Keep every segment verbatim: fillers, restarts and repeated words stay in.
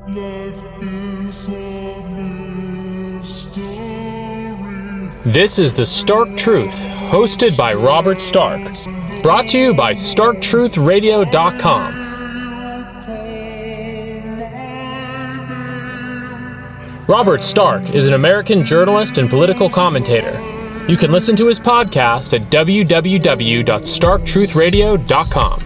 This is The Stark Truth, hosted by Robert Stark. Brought to you by stark truth radio dot com. Robert Stark is an American journalist and political commentator. You can listen to his podcast at w w w dot stark truth radio dot com.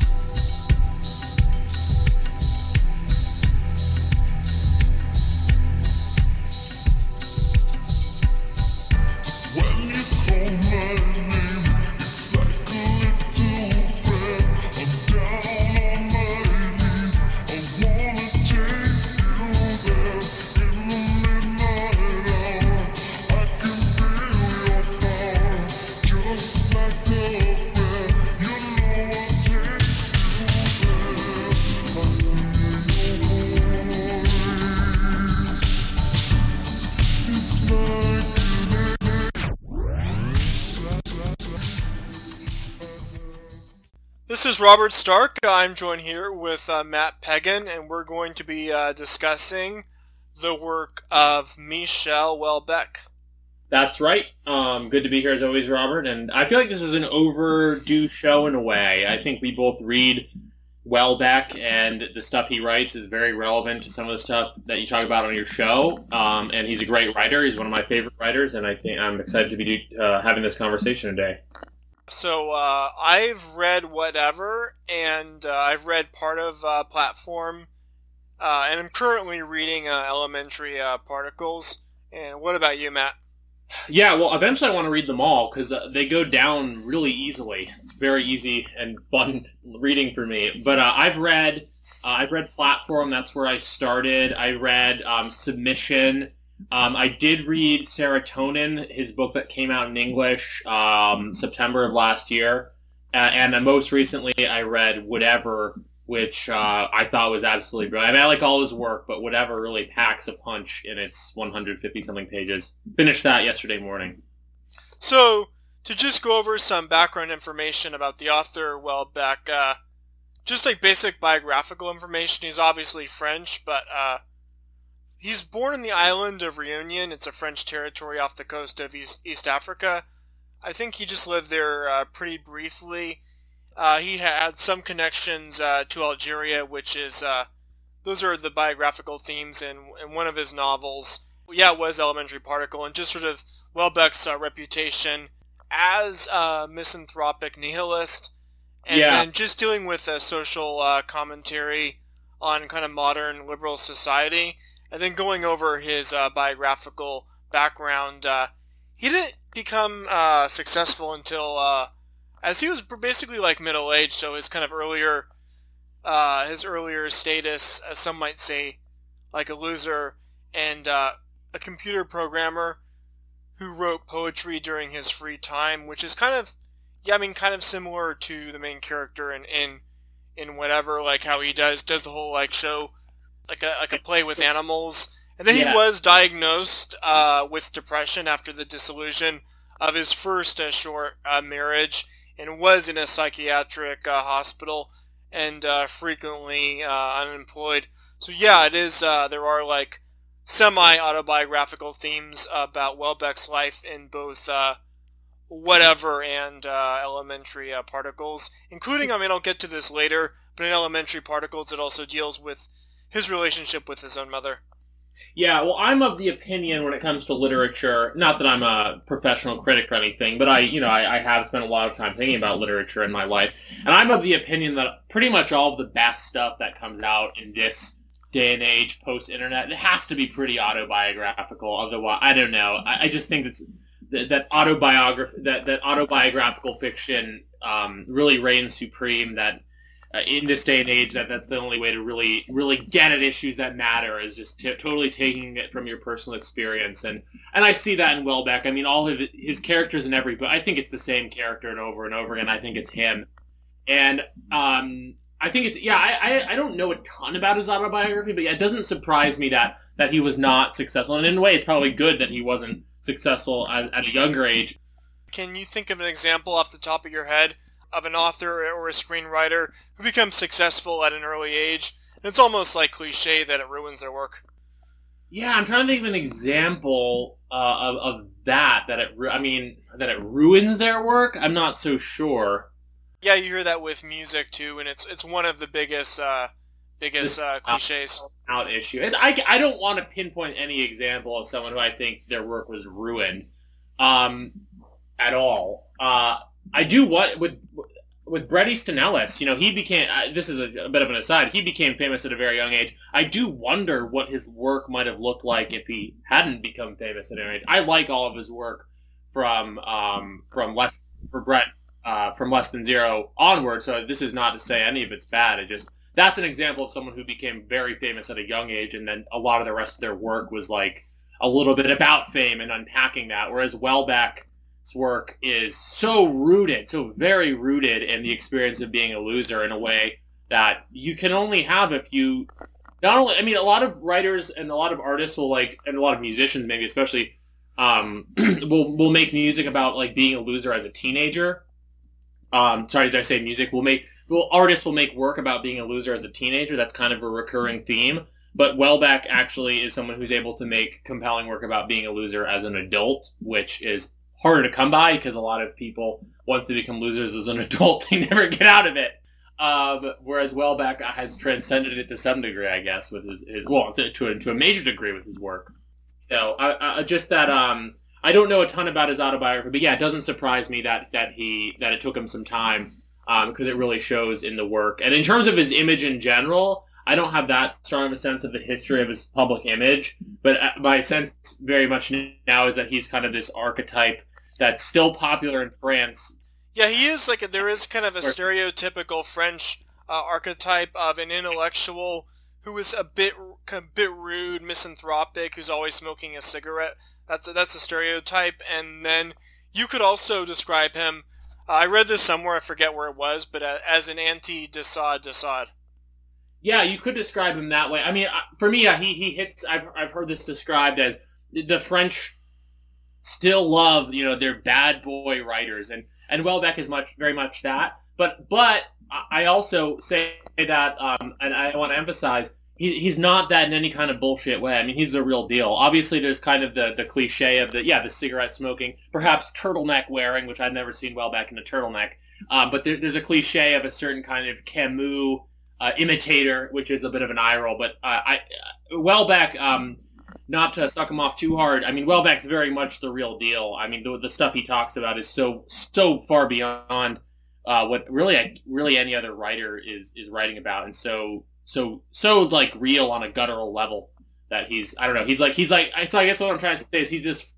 This is Robert Stark. I'm joined here with uh, Matt Pegan, and we're going to be uh, discussing the work of Michel Houellebecq. That's right. Um, good to be here as always, Robert. And I feel like this is an overdue show in a way. I think we both read Houellebecq, and the stuff he writes is very relevant to some of the stuff that you talk about on your show. Um, and he's a great writer. He's one of my favorite writers, and I think I'm excited to be uh, having this conversation today. So uh, I've read Whatever, and uh, I've read part of uh, Platform, uh, and I'm currently reading uh, Elementary uh, Particles. And what about you, Matt? Yeah, well, eventually I want to read them all, because uh, they go down really easily. It's very easy and fun reading for me. But uh, I've read uh, I've read Platform. That's where I started. I read um, Submission. Um, I did read Serotonin, his book that came out in English um, September of last year. Uh, and then most recently I read Whatever, which uh, I thought was absolutely brilliant. I mean, I like all his work, but Whatever really packs a punch in its one hundred fifty-something pages. Finished that yesterday morning. So, to just go over some background information about the author, Houellebecq, uh, just like basic biographical information, he's obviously French, but uh, he's born in the island of Reunion. It's a French territory off the coast of East, East Africa. I think he just lived there uh, pretty briefly. Uh, he had some connections uh, to Algeria, which is, uh, those are the biographical themes in, in one of his novels. Yeah, it was Elementary Particle, and just sort of Houellebecq's uh, reputation as a misanthropic nihilist, and yeah. then just dealing with a social uh, commentary on kind of modern liberal society. And then going over his uh, biographical background, uh, he didn't become uh, successful until, uh, as he was basically like middle-aged, so his kind of earlier, uh, his earlier status, as some might say, like a loser, and uh, a computer programmer who wrote poetry during his free time, which is kind of, yeah, I mean, kind of similar to the main character in, in, in Whatever, like how he does, does the whole, like, show, like a like a play with animals. And then yeah. he was diagnosed uh, with depression after the dissolution of his first uh, short uh, marriage, and was in a psychiatric uh, hospital, and uh, frequently uh, unemployed. So yeah, it is, uh, there are like semi-autobiographical themes about Houellebecq's life in both uh, Whatever and uh, Elementary uh, Particles, including, I mean, I'll get to this later, but in Elementary Particles it also deals with his relationship with his own mother. Yeah, well, I'm of the opinion when it comes to literature, not that I'm a professional critic or anything, but I, you know, I, I have spent a lot of time thinking about literature in my life, and I'm of the opinion that pretty much all of the best stuff that comes out in this day and age, post-internet, it has to be pretty autobiographical. Otherwise, I don't know. I, I just think that's, that that autobiography, that that autobiographical fiction um, really reigns supreme. That Uh, in this day and age, that that's the only way to really really get at issues that matter, is just t- totally taking it from your personal experience. And and I see that in Houellebecq. I mean, all of it, his characters in every book, I think it's the same character and over and over again. I think it's him. And um, I think it's, yeah, I, I, I don't know a ton about his autobiography, but yeah, it doesn't surprise me that, that he was not successful. And in a way, it's probably good that he wasn't successful at, at a younger age. Can you think of an example off the top of your head of an author or a screenwriter who becomes successful at an early age It's almost like cliche that it ruins their work. Yeah, I'm trying to think of an example uh, of, of that, that it, I mean, that it ruins their work. I'm not so sure. Yeah, you hear that with music too, and it's it's one of the biggest uh, biggest uh, cliches. Out issue. It, I, I don't want to pinpoint any example of someone who I think their work was ruined um, at all. Uh, I do what with with Bret Easton Ellis. You know, he became. Uh, this is a, a bit of an aside. He became famous at a very young age. I do wonder what his work might have looked like if he hadn't become famous at an age. I like all of his work from um, from less for Bret. Uh, from Less Than Zero onward, so this is not to say any of it's bad. It just that's an example of someone who became very famous at a young age, and then a lot of the rest of their work was like a little bit about fame and unpacking that. Whereas Welbeck's work is so rooted, so very rooted in the experience of being a loser in a way that you can only have if you not only. I mean, a lot of writers and a lot of artists will like, and a lot of musicians maybe especially, um, will will make music about like being a loser as a teenager. Um, sorry, did I say music? Will make well, artists will make work about being a loser as a teenager. That's kind of a recurring theme. But Welbeck actually is someone who's able to make compelling work about being a loser as an adult, which is harder to come by because a lot of people, once they become losers as an adult, they never get out of it. Um, whereas Welbeck has transcended it to some degree, I guess, with his, his well, to, to, a, to a major degree with his work. So, I, I, just that. Um, I don't know a ton about his autobiography, but yeah, it doesn't surprise me that, that he that it took him some time because um, it really shows in the work. And in terms of his image in general, I don't have that strong of a sense of the history of his public image, but my sense very much now is that he's kind of this archetype that's still popular in France. Yeah, he is like a, there is kind of a stereotypical French uh, archetype of an intellectual who is a bit a bit rude, misanthropic, who's always smoking a cigarette. That's a, that's a stereotype. And then you could also describe him, uh, I read this somewhere, I forget where it was, but uh, as an anti-de Sade de Sade. Yeah, you could describe him that way. I mean, for me, yeah, he, he hits, I've, I've heard this described as the French still love, you know, their bad boy writers, and, and Welbeck is much, very much that. But, but I also say that, um, and I want to emphasize, He, he's not that in any kind of bullshit way. I mean, he's a real deal. Obviously, there's kind of the, the cliche of the, yeah, the cigarette smoking, perhaps turtleneck wearing, which I've never seen Welbeck in a turtleneck. Um, but there, there's a cliche of a certain kind of Camus uh, imitator, which is a bit of an eye roll. But uh, I, Welbeck, um, not to suck him off too hard, I mean, Welbeck's very much the real deal. I mean, the, the stuff he talks about is so so far beyond uh, what really really any other writer is, is writing about, and so... So, so like real on a guttural level that he's, I don't know, he's like, he's like, so I guess what I'm trying to say is he's this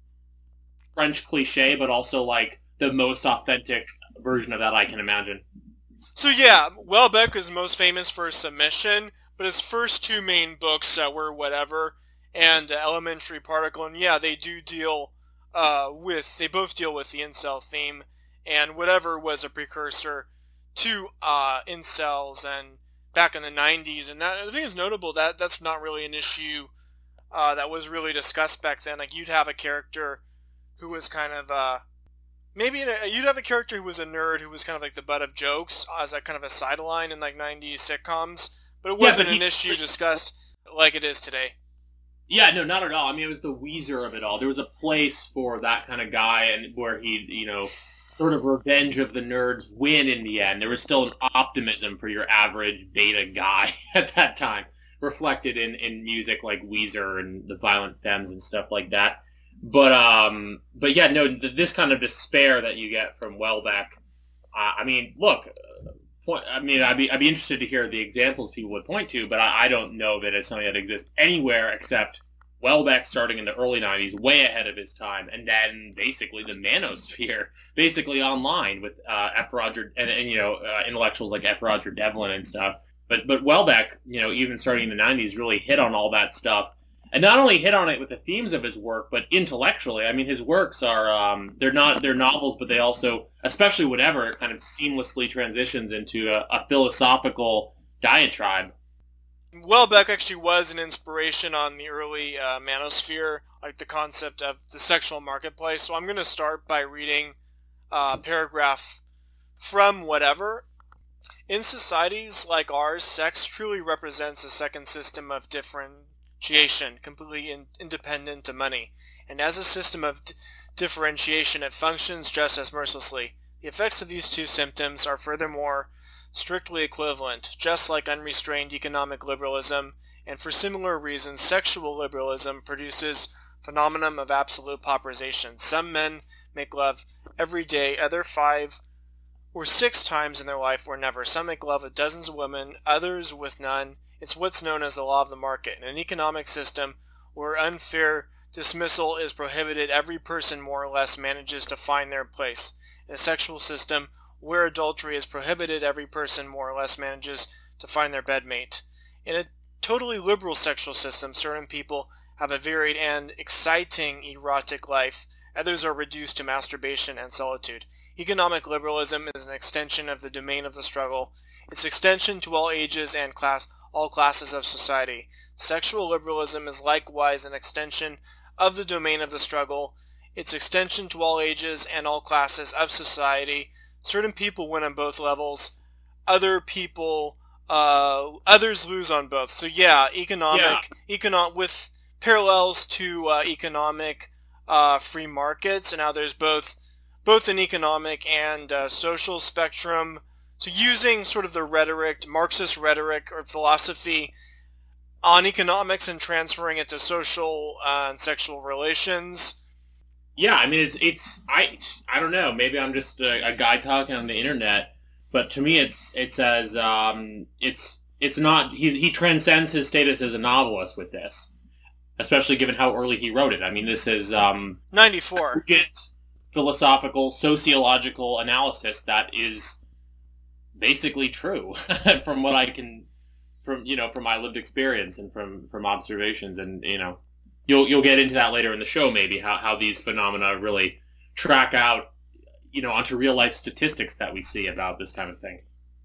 French cliche, but also like the most authentic version of that I can imagine. So yeah, Welbeck is most famous for Submission, but his first two main books uh, were Whatever and uh, Elementary Particle, and yeah, they do deal uh, with, they both deal with the incel theme, and Whatever was a precursor to uh, incels and back in the nineties, and that, I think it's notable that that's not really an issue uh, that was really discussed back then. Like, you'd have a character who was kind of, uh, maybe a, you'd have a character who was a nerd who was kind of like the butt of jokes as a kind of a sideline in like nineties sitcoms, but it wasn't yeah, but he, an issue discussed like it is today. Yeah, no, not at all. I mean, it was the Weezer of it all. There was a place for that kind of guy, and where he, you know, sort of revenge of the nerds win in the end. There was still an optimism for your average beta guy at that time, reflected in, in music like Weezer and the Violent Femmes and stuff like that. But um, but yeah, no, this kind of despair that you get from Welbeck. Uh, I mean, look, point, I mean, I'd be I'd be interested to hear the examples people would point to, but I, I don't know that it's something that exists anywhere except Welbeck starting in the early nineties, way ahead of his time, and then basically the manosphere, basically online with uh, F. Roger and, and you know uh, intellectuals like F. Roger Devlin and stuff. But but Welbeck, you know, even starting in the nineties, really hit on all that stuff, and not only hit on it with the themes of his work, but intellectually. I mean, his works are um, they're not they're novels, but they also, especially Whatever, it kind of seamlessly transitions into a, a philosophical diatribe. Welbeck actually was an inspiration on the early uh, manosphere, like the concept of the sexual marketplace. So I'm going to start by reading uh, a paragraph from Whatever. In societies like ours, sex truly represents a second system of differentiation, completely in- independent of money. And as a system of d- differentiation, it functions just as mercilessly. The effects of these two symptoms are furthermore strictly equivalent, just like unrestrained economic liberalism, and for similar reasons, sexual liberalism produces phenomenon of absolute pauperization. Some men make love every day, other five or six times in their life or never. Some make love with dozens of women, others with none. It's what's known as the law of the market. In an economic system where unfair dismissal is prohibited, every person more or less manages to find their place. In a sexual system where adultery is prohibited, every person more or less manages to find their bedmate. In a totally liberal sexual system, certain people have a varied and exciting erotic life. Others are reduced to masturbation and solitude. Economic liberalism is an extension of the domain of the struggle. Its extension to all ages and class, all classes of society. Sexual liberalism is likewise an extension of the domain of the struggle. Its extension to all ages and all classes of society. Certain people win on both levels. Other people, uh, others lose on both. So yeah, economic, yeah. economic with parallels to uh, economic uh, free markets, and how there's both both an economic and uh, social spectrum. So using sort of the rhetoric, Marxist rhetoric or philosophy on economics and transferring it to social uh, and sexual relations. Yeah, I mean, it's, it's I I don't know, maybe I'm just a, a guy talking on the internet, but to me it's it says um, it's it's not, he, he transcends his status as a novelist with this, especially given how early he wrote it. I mean, this is um, ninety-four. Philosophical, sociological analysis that is basically true from what I can, from you know, from my lived experience and from, from observations, and you know, you'll you'll get into that later in the show maybe how, how these phenomena really track out, you know, onto real life statistics that we see about this kind of thing.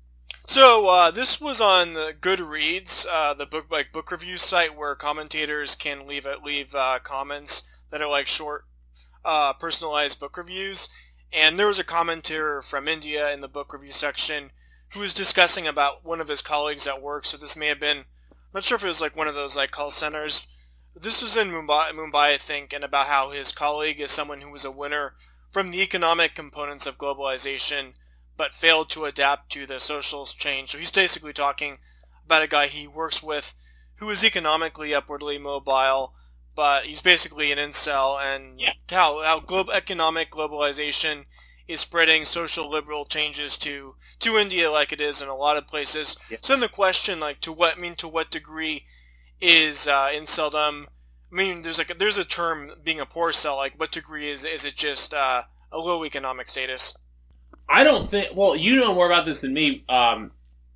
So uh, this was on the Goodreads, uh, the book like book review site where commentators can leave leave uh, comments that are like short. Uh, personalized book reviews, and there was a commentator from India in the book review section who was discussing about one of his colleagues at work. So this may have been, I'm not sure if it was like one of those like call centers. This was in Mumbai, Mumbai, I think, and about how his colleague is someone who was a winner from the economic components of globalization, but failed to adapt to the social change. So he's basically talking about a guy he works with who is economically upwardly mobile, but he's basically an incel, and yeah. how how global economic globalization is spreading social liberal changes to to India, like it is in a lot of places. Yeah. So then the question, like, to what I mean, to what degree is uh, inceldom? I mean, there's like a, there's a term being a poor cell. Like, what degree is is it just uh, a low economic status? I don't think. Well, you know more about this than me. Um,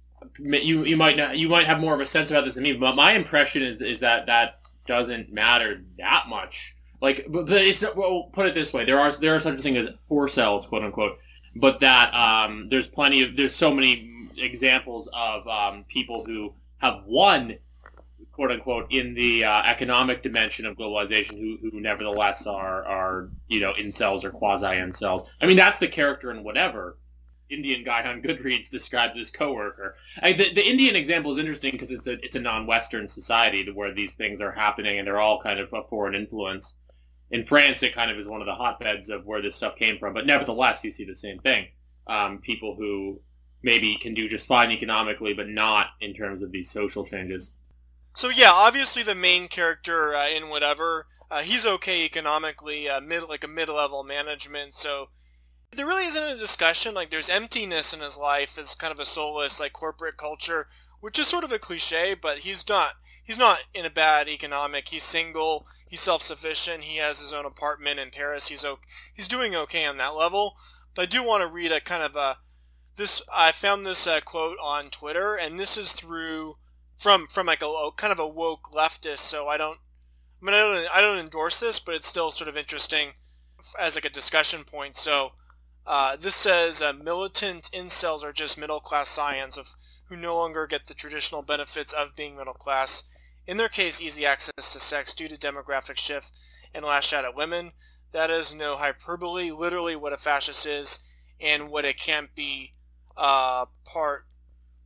you you might not, you might have more of a sense about this than me. But my impression is is that that. doesn't matter that much. Like, but it's well, put it this way: there are there are such a thing as poor cells, quote unquote, but that um, there's plenty of there's so many examples of um, people who have won, quote unquote, in the uh, economic dimension of globalization, who who nevertheless are are you know incels or quasi incels. I mean, that's the character in whatever Indian guy on Goodreads describes his coworker. I, the, the Indian example is interesting because it's a it's a non-Western society to where these things are happening and they're all kind of a foreign influence. In France, it kind of is one of the hotbeds of where this stuff came from, but nevertheless, you see the same thing. Um, people who maybe can do just fine economically, but not in terms of these social changes. So yeah, obviously the main character uh, in whatever, uh, he's okay economically, uh, mid like a mid-level management, so there really isn't a discussion. Like, there's emptiness in his life as kind of a soulless, like, corporate culture, which is sort of a cliche, but he's not, he's not in a bad economic. He's single, he's self-sufficient, he has his own apartment in Paris, he's okay, he's doing okay on that level. But I do want to read a kind of a, this, I found this uh, quote on Twitter, and this is through, from, from like a, a kind of a woke leftist, so I don't, I mean, I don't, I don't endorse this, but it's still sort of interesting as like a discussion point. So, Uh, this says uh, militant incels are just middle-class scions of who no longer get the traditional benefits of being middle class. In their case, easy access to sex due to demographic shift and lash out at women. That is no hyperbole, literally what a fascist is and what it can't be uh, part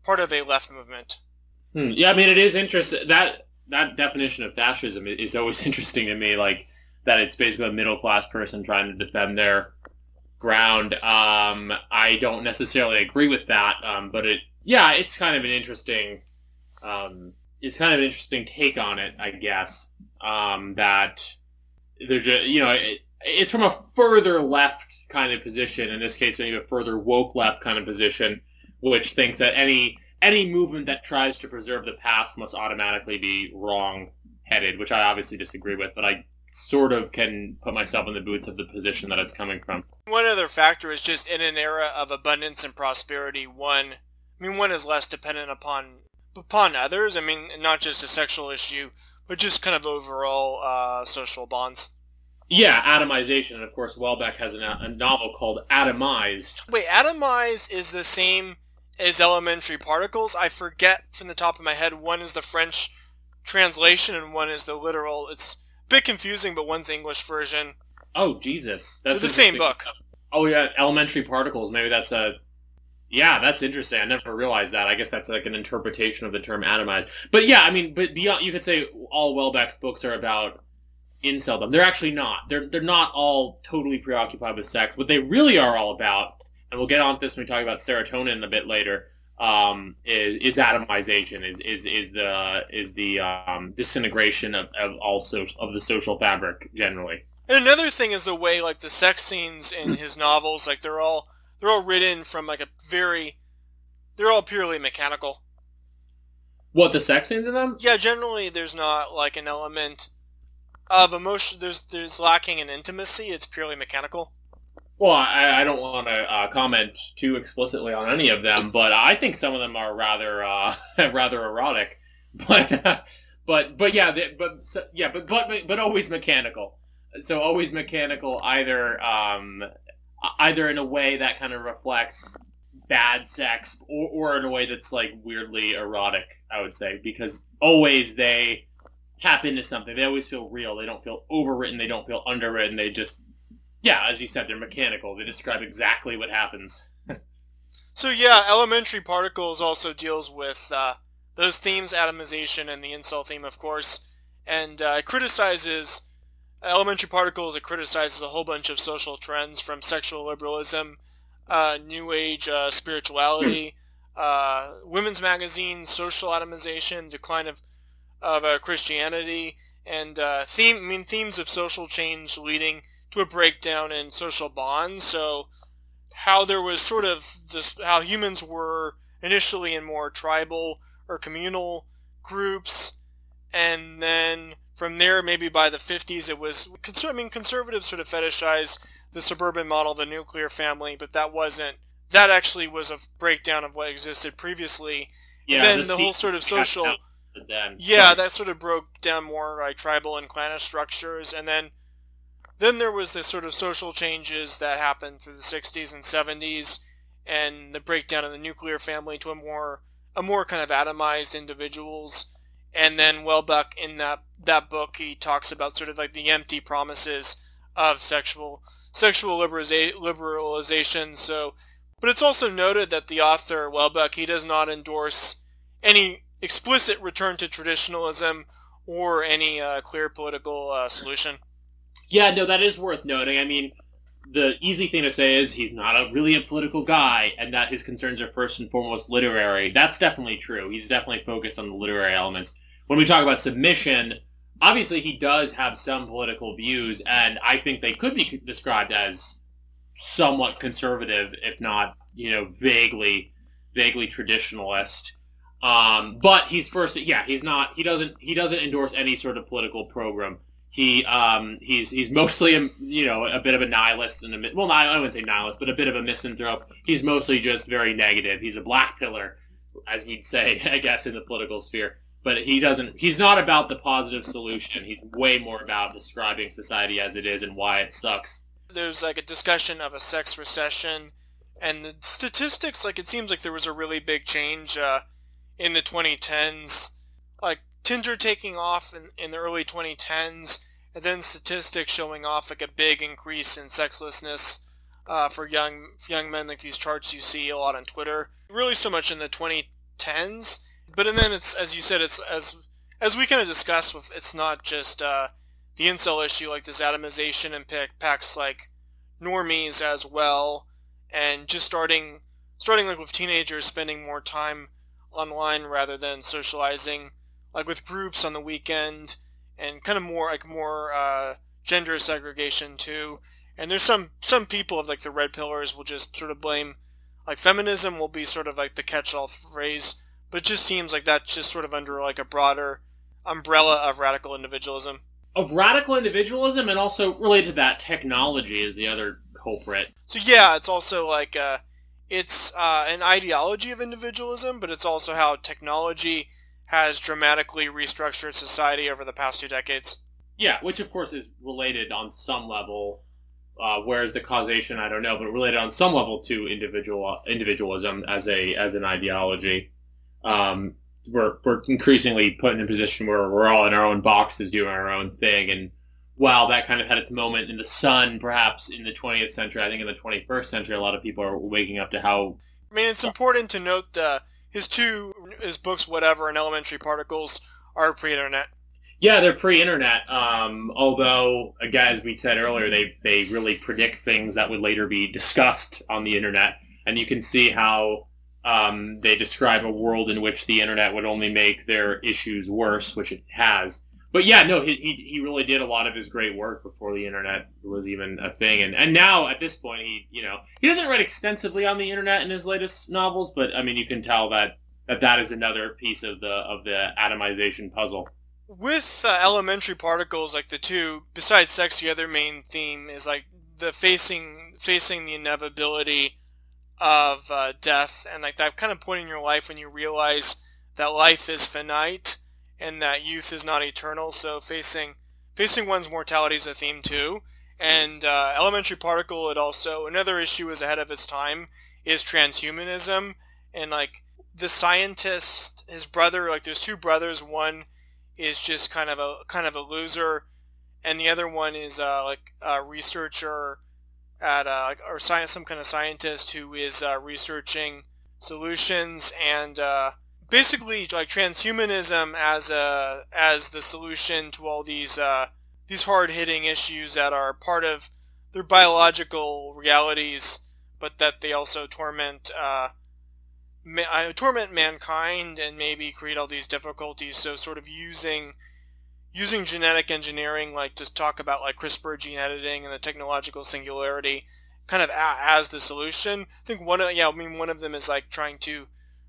part of a left movement. Hmm. Yeah, I mean, it is interesting. That that definition of fascism is always interesting to me, like, that it's basically a middle-class person trying to defend their ground. Um, I don't necessarily agree with that, um, but it, yeah, it's kind of an interesting, um, it's kind of an interesting take on it, I guess, um, that they're just, you know, it, it's from a further left kind of position, in this case, maybe a further woke left kind of position, which thinks that any any movement that tries to preserve the past must automatically be wrong-headed, which I obviously disagree with, but I sort of can put myself in the boots of the position that it's coming from. One other factor is just in an era of abundance and prosperity, one, I mean, one is less dependent upon upon others. I mean, not just a sexual issue, but just kind of overall uh, social bonds. Yeah, atomization, and of course Welbeck has a, a novel called Atomized. Wait, atomize is the same as elementary particles? I forget from the top of my head, one is the French translation and one is the literal. It's a bit confusing, but one's the English version. Oh, Jesus. That's It's the same book. Oh, yeah, elementary particles. Maybe that's a... Yeah, that's interesting. I never realized that. I guess that's like an interpretation of the term atomized. But yeah, I mean, but beyond, you could say all Welbeck's books are about inceldom. They're actually not. They're they're not all totally preoccupied with sex. What they really are all about, and we'll get on to this when we talk about serotonin a bit later, um, is, is atomization, is is is the is the um, disintegration of, of all so, of the social fabric generally. And another thing is the way, like, the sex scenes in his novels, like, they're all they're all written from, like, a very, they're all purely mechanical. What, the sex scenes in them? Yeah, generally there's not, like, an element of emotion. There's there's lacking in intimacy. It's purely mechanical. Well, I, I don't want to uh, comment too explicitly on any of them, but I think some of them are rather uh, rather erotic. But uh, but but yeah, they, but so, yeah, but but but always mechanical. So always mechanical, either um, either in a way that kind of reflects bad sex, or, or in a way that's like weirdly erotic. I would say, because always they tap into something. They always feel real. They don't feel overwritten. They don't feel underwritten. They just, yeah, as you said, they're mechanical. They describe exactly what happens. So yeah, elementary particles also deals with uh, those themes, atomization and the incel theme, of course, and uh, it criticizes elementary particles. It criticizes a whole bunch of social trends, from sexual liberalism, uh, new age uh, spirituality, uh, women's magazines, social atomization, decline of of uh, Christianity, and uh, theme. I mean, themes of social change leading to a breakdown in social bonds. So, how there was sort of this, how humans were initially in more tribal or communal groups, and then from there, maybe by the fifties, it was. I mean, conservatives sort of fetishized the suburban model of the nuclear family, but that wasn't. That actually was a breakdown of what existed previously. Yeah, then the, the whole sort of social. Then, yeah, sorry. that sort of broke down more like tribal and clannish structures, and then then there was this sort of social changes that happened through the sixties and seventies, and the breakdown of the nuclear family to a more a more kind of atomized individuals. And then Welbeck, in that that book, he talks about sort of like the empty promises of sexual sexual liberaliza- liberalization. So, but it's also noted that the author Welbeck, he does not endorse any explicit return to traditionalism or any uh, clear political uh, solution. Yeah, no, that is worth noting. I mean, the easy thing to say is he's not a, really a political guy, and that his concerns are first and foremost literary. That's definitely true. He's definitely focused on the literary elements. When we talk about submission, obviously he does have some political views, and I think they could be described as somewhat conservative, if not, you know, vaguely, vaguely traditionalist. Um, but he's first, yeah, he's not, he doesn't, he doesn't endorse any sort of political program. He, um, he's, he's mostly, a, you know, a bit of a nihilist and a, well, I wouldn't say nihilist, but a bit of a misanthrope. He's mostly just very negative. He's a black pillar, as we'd say, I guess, in the political sphere. But he doesn't, he's not about the positive solution. He's way more about describing society as it is and why it sucks. There's like a discussion of a sex recession, and the statistics, like, it seems like there was a really big change, uh, in the twenty tens, like Tinder taking off in, in the early twenty tens, and then statistics showing off like a big increase in sexlessness uh, for young young men, like these charts you see a lot on Twitter. Really so much in the twenty tens. But and then it's, as you said, it's as as we kind of discussed with, it's not just uh, the incel issue, like this atomization impacts like normies as well, and just starting starting like with teenagers spending more time online rather than socializing, like with groups on the weekend, and kind of more like more uh, gender segregation too. And there's some some people of like the red pillars will just sort of blame, like feminism will be sort of like the catch-all phrase, but it just seems like that's just sort of under like a broader umbrella of radical individualism. Of radical individualism, and also related to that, technology is the other culprit. So yeah, it's also like uh, it's uh, an ideology of individualism, but it's also how technology has dramatically restructured society over the past two decades. Yeah, which of course is related on some level. Uh, whereas the causation, I don't know, but related on some level to individual individualism as a as an ideology. Um, we're we're increasingly put in a position where we're all in our own boxes doing our own thing, and while that kind of had its moment in the sun, perhaps in the twentieth century, I think in the twenty-first century, a lot of people are waking up to how. I mean, it's important to note that his two his books, Whatever and Elementary Particles, are pre-internet. Yeah, they're pre-internet, um, although, again, as we said earlier, they, they really predict things that would later be discussed on the internet, and you can see how um, they describe a world in which the internet would only make their issues worse, which it has. But yeah, no, he, he he really did a lot of his great work before the internet was even a thing, and, and now, at this point, he, you know, he doesn't write extensively on the internet in his latest novels, but, I mean, you can tell that that, that is another piece of the of the atomization puzzle. With uh, Elementary Particles, like the two, besides sex, the other main theme is like the facing facing the inevitability of uh, death, and like that kind of point in your life when you realize that life is finite and that youth is not eternal. So facing facing one's mortality is a theme too. And uh, Elementary Particle, it also, another issue is ahead of its time, is transhumanism, and like the scientist, his brother, like there's two brothers, one is just kind of a kind of a loser, and the other one is uh, like a researcher at uh, or science, some kind of scientist who is uh, researching solutions, and uh, basically like transhumanism as a as the solution to all these uh, these hard hitting issues that are part of their biological realities, but that they also torment. Uh, I torment mankind and maybe create all these difficulties. So sort of using using genetic engineering, like to talk about like CRISPR gene editing and the technological singularity, kind of a, as the solution. I think one of yeah, I mean one of them is like trying to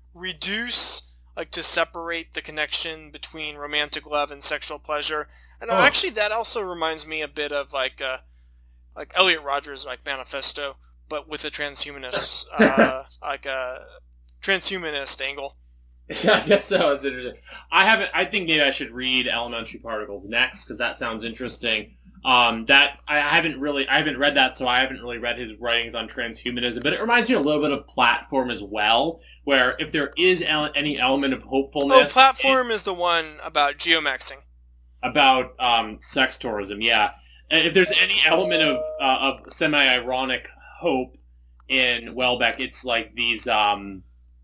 reduce, like to separate the connection between romantic love and sexual pleasure. And oh. actually, that also reminds me a bit of like uh, like Elliot Rodgers' like manifesto, but with a transhumanist uh, like a. Uh, transhumanist angle. Yeah, I guess so. It's interesting. I haven't. I think maybe I should read Elementary Particles next because that sounds interesting. Um, that I haven't really. I haven't read that, so I haven't really read his writings on transhumanism. But it reminds me a little bit of Platform as well, where if there is ele- any element of hopefulness. Oh, Platform is the one about geomaxing. About um, sex tourism, yeah. And if there's any element of uh, of semi-ironic hope in Welbeck, it's like these. Um,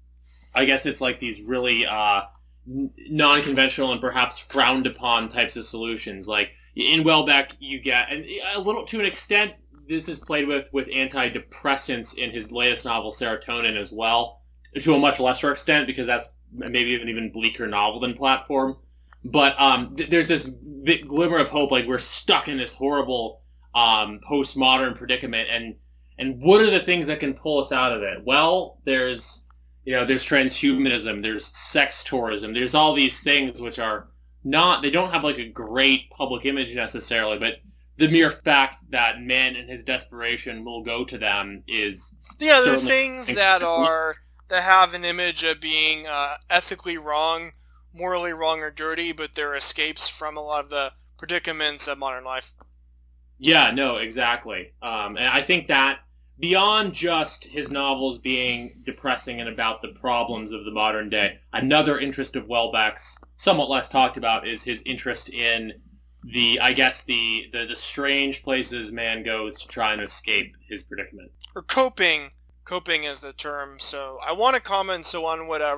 I guess it's like these really uh, non-conventional and perhaps frowned upon types of solutions. Like in Welbeck, you get, and a little to an extent, this is played with with antidepressants in his latest novel, Serotonin, as well, to a much lesser extent because that's maybe an even bleaker novel than Platform. But um, th- there's this bit glimmer of hope, like we're stuck in this horrible um, postmodern predicament, and and what are the things that can pull us out of it? Well, there's You know, there's transhumanism, there's sex tourism, there's all these things which are not, they don't have like a great public image necessarily, but the mere fact that man in his desperation will go to them is... Yeah, there's things that are, that have an image of being uh, ethically wrong, morally wrong or dirty, but they're escapes from a lot of the predicaments of modern life. Yeah, no, exactly. Um, and I think that beyond just his novels being depressing and about the problems of the modern day, another interest of Welbeck's, somewhat less talked about, is his interest in the, I guess, the, the, the strange places man goes to try and escape his predicament. Or coping. Coping is the term. So I want to comment, so on Whatever,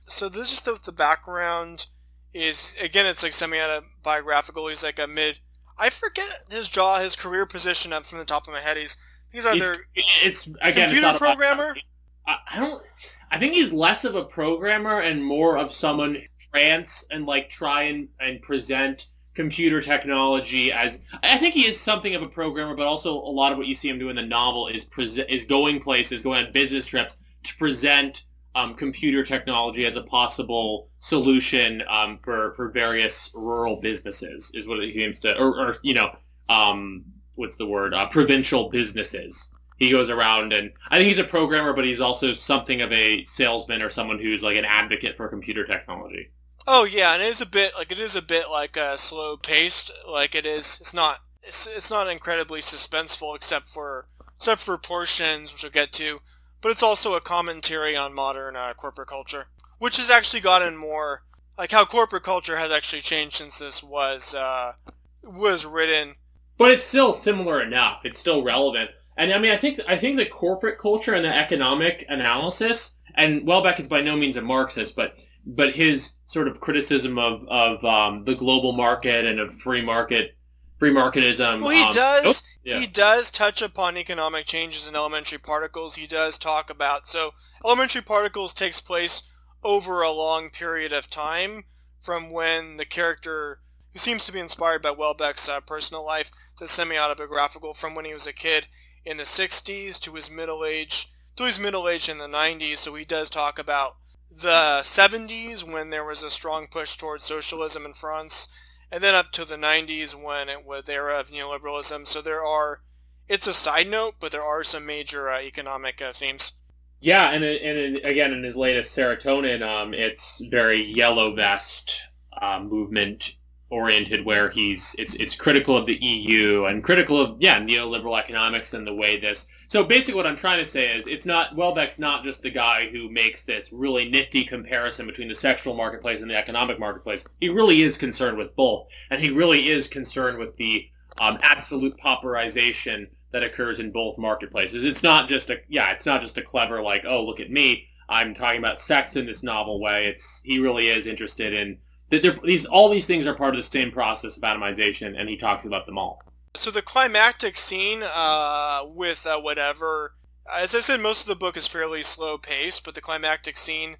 So this is the, the background is, again, it's like semi-autobiographical. He's like a mid... I forget his jaw, his career position up from the top of my head. He's he's either it's, it's again, computer it's not programmer. I, I don't. I think he's less of a programmer and more of someone who trance and like try and, and present computer technology as. I think he is something of a programmer, but also a lot of what you see him do in the novel is pre- is going places, going on business trips to present um, computer technology as a possible solution um, for for various rural businesses. Is what he aims to, or, or you know, um, what's the word? Uh, provincial businesses. He goes around, and I think he's a programmer, but he's also something of a salesman or someone who's like an advocate for computer technology. Oh yeah, and it is a bit like it is a bit like uh, slow paced. Like it is, it's not it's it's not incredibly suspenseful except for except for portions which we'll get to. But it's also a commentary on modern uh, corporate culture, which has actually gotten more like how corporate culture has actually changed since this was uh, was written. But it's still similar enough. It's still relevant. And I mean, I think I think the corporate culture and the economic analysis, and Welbeck is by no means a Marxist, but but his sort of criticism of of um, the global market and of free market, free marketism. Well, he um, does. oh, yeah. He does touch upon economic changes in elementary particles. He does talk about so elementary particles takes place over a long period of time from when the character, who seems to be inspired by Welbeck's uh, personal life, it's a semi-autobiographical from when he was a kid in the sixties to his middle age, to his middle age in the nineties. So he does talk about the seventies when there was a strong push towards socialism in France, and then up to the nineties when it was the era of neoliberalism. So there are, it's a side note, but there are some major uh, economic uh, themes. Yeah, and and again in his latest Serotonin, um, it's very yellow vest uh, movement oriented, where he's it's it's critical of the E U and critical of yeah neoliberal economics and the way this. So basically, what I'm trying to say is, it's not Welbeck's not just the guy who makes this really nifty comparison between the sexual marketplace and the economic marketplace. He really is concerned with both, and he really is concerned with the um, absolute pauperization that occurs in both marketplaces. It's not just a yeah, it's not just a clever like, oh, look at me, I'm talking about sex in this novel way. It's he really is interested in that. These all these things are part of the same process of atomization, and he talks about them all. So the climactic scene uh, with uh, whatever, as I said, most of the book is fairly slow paced, but the climactic scene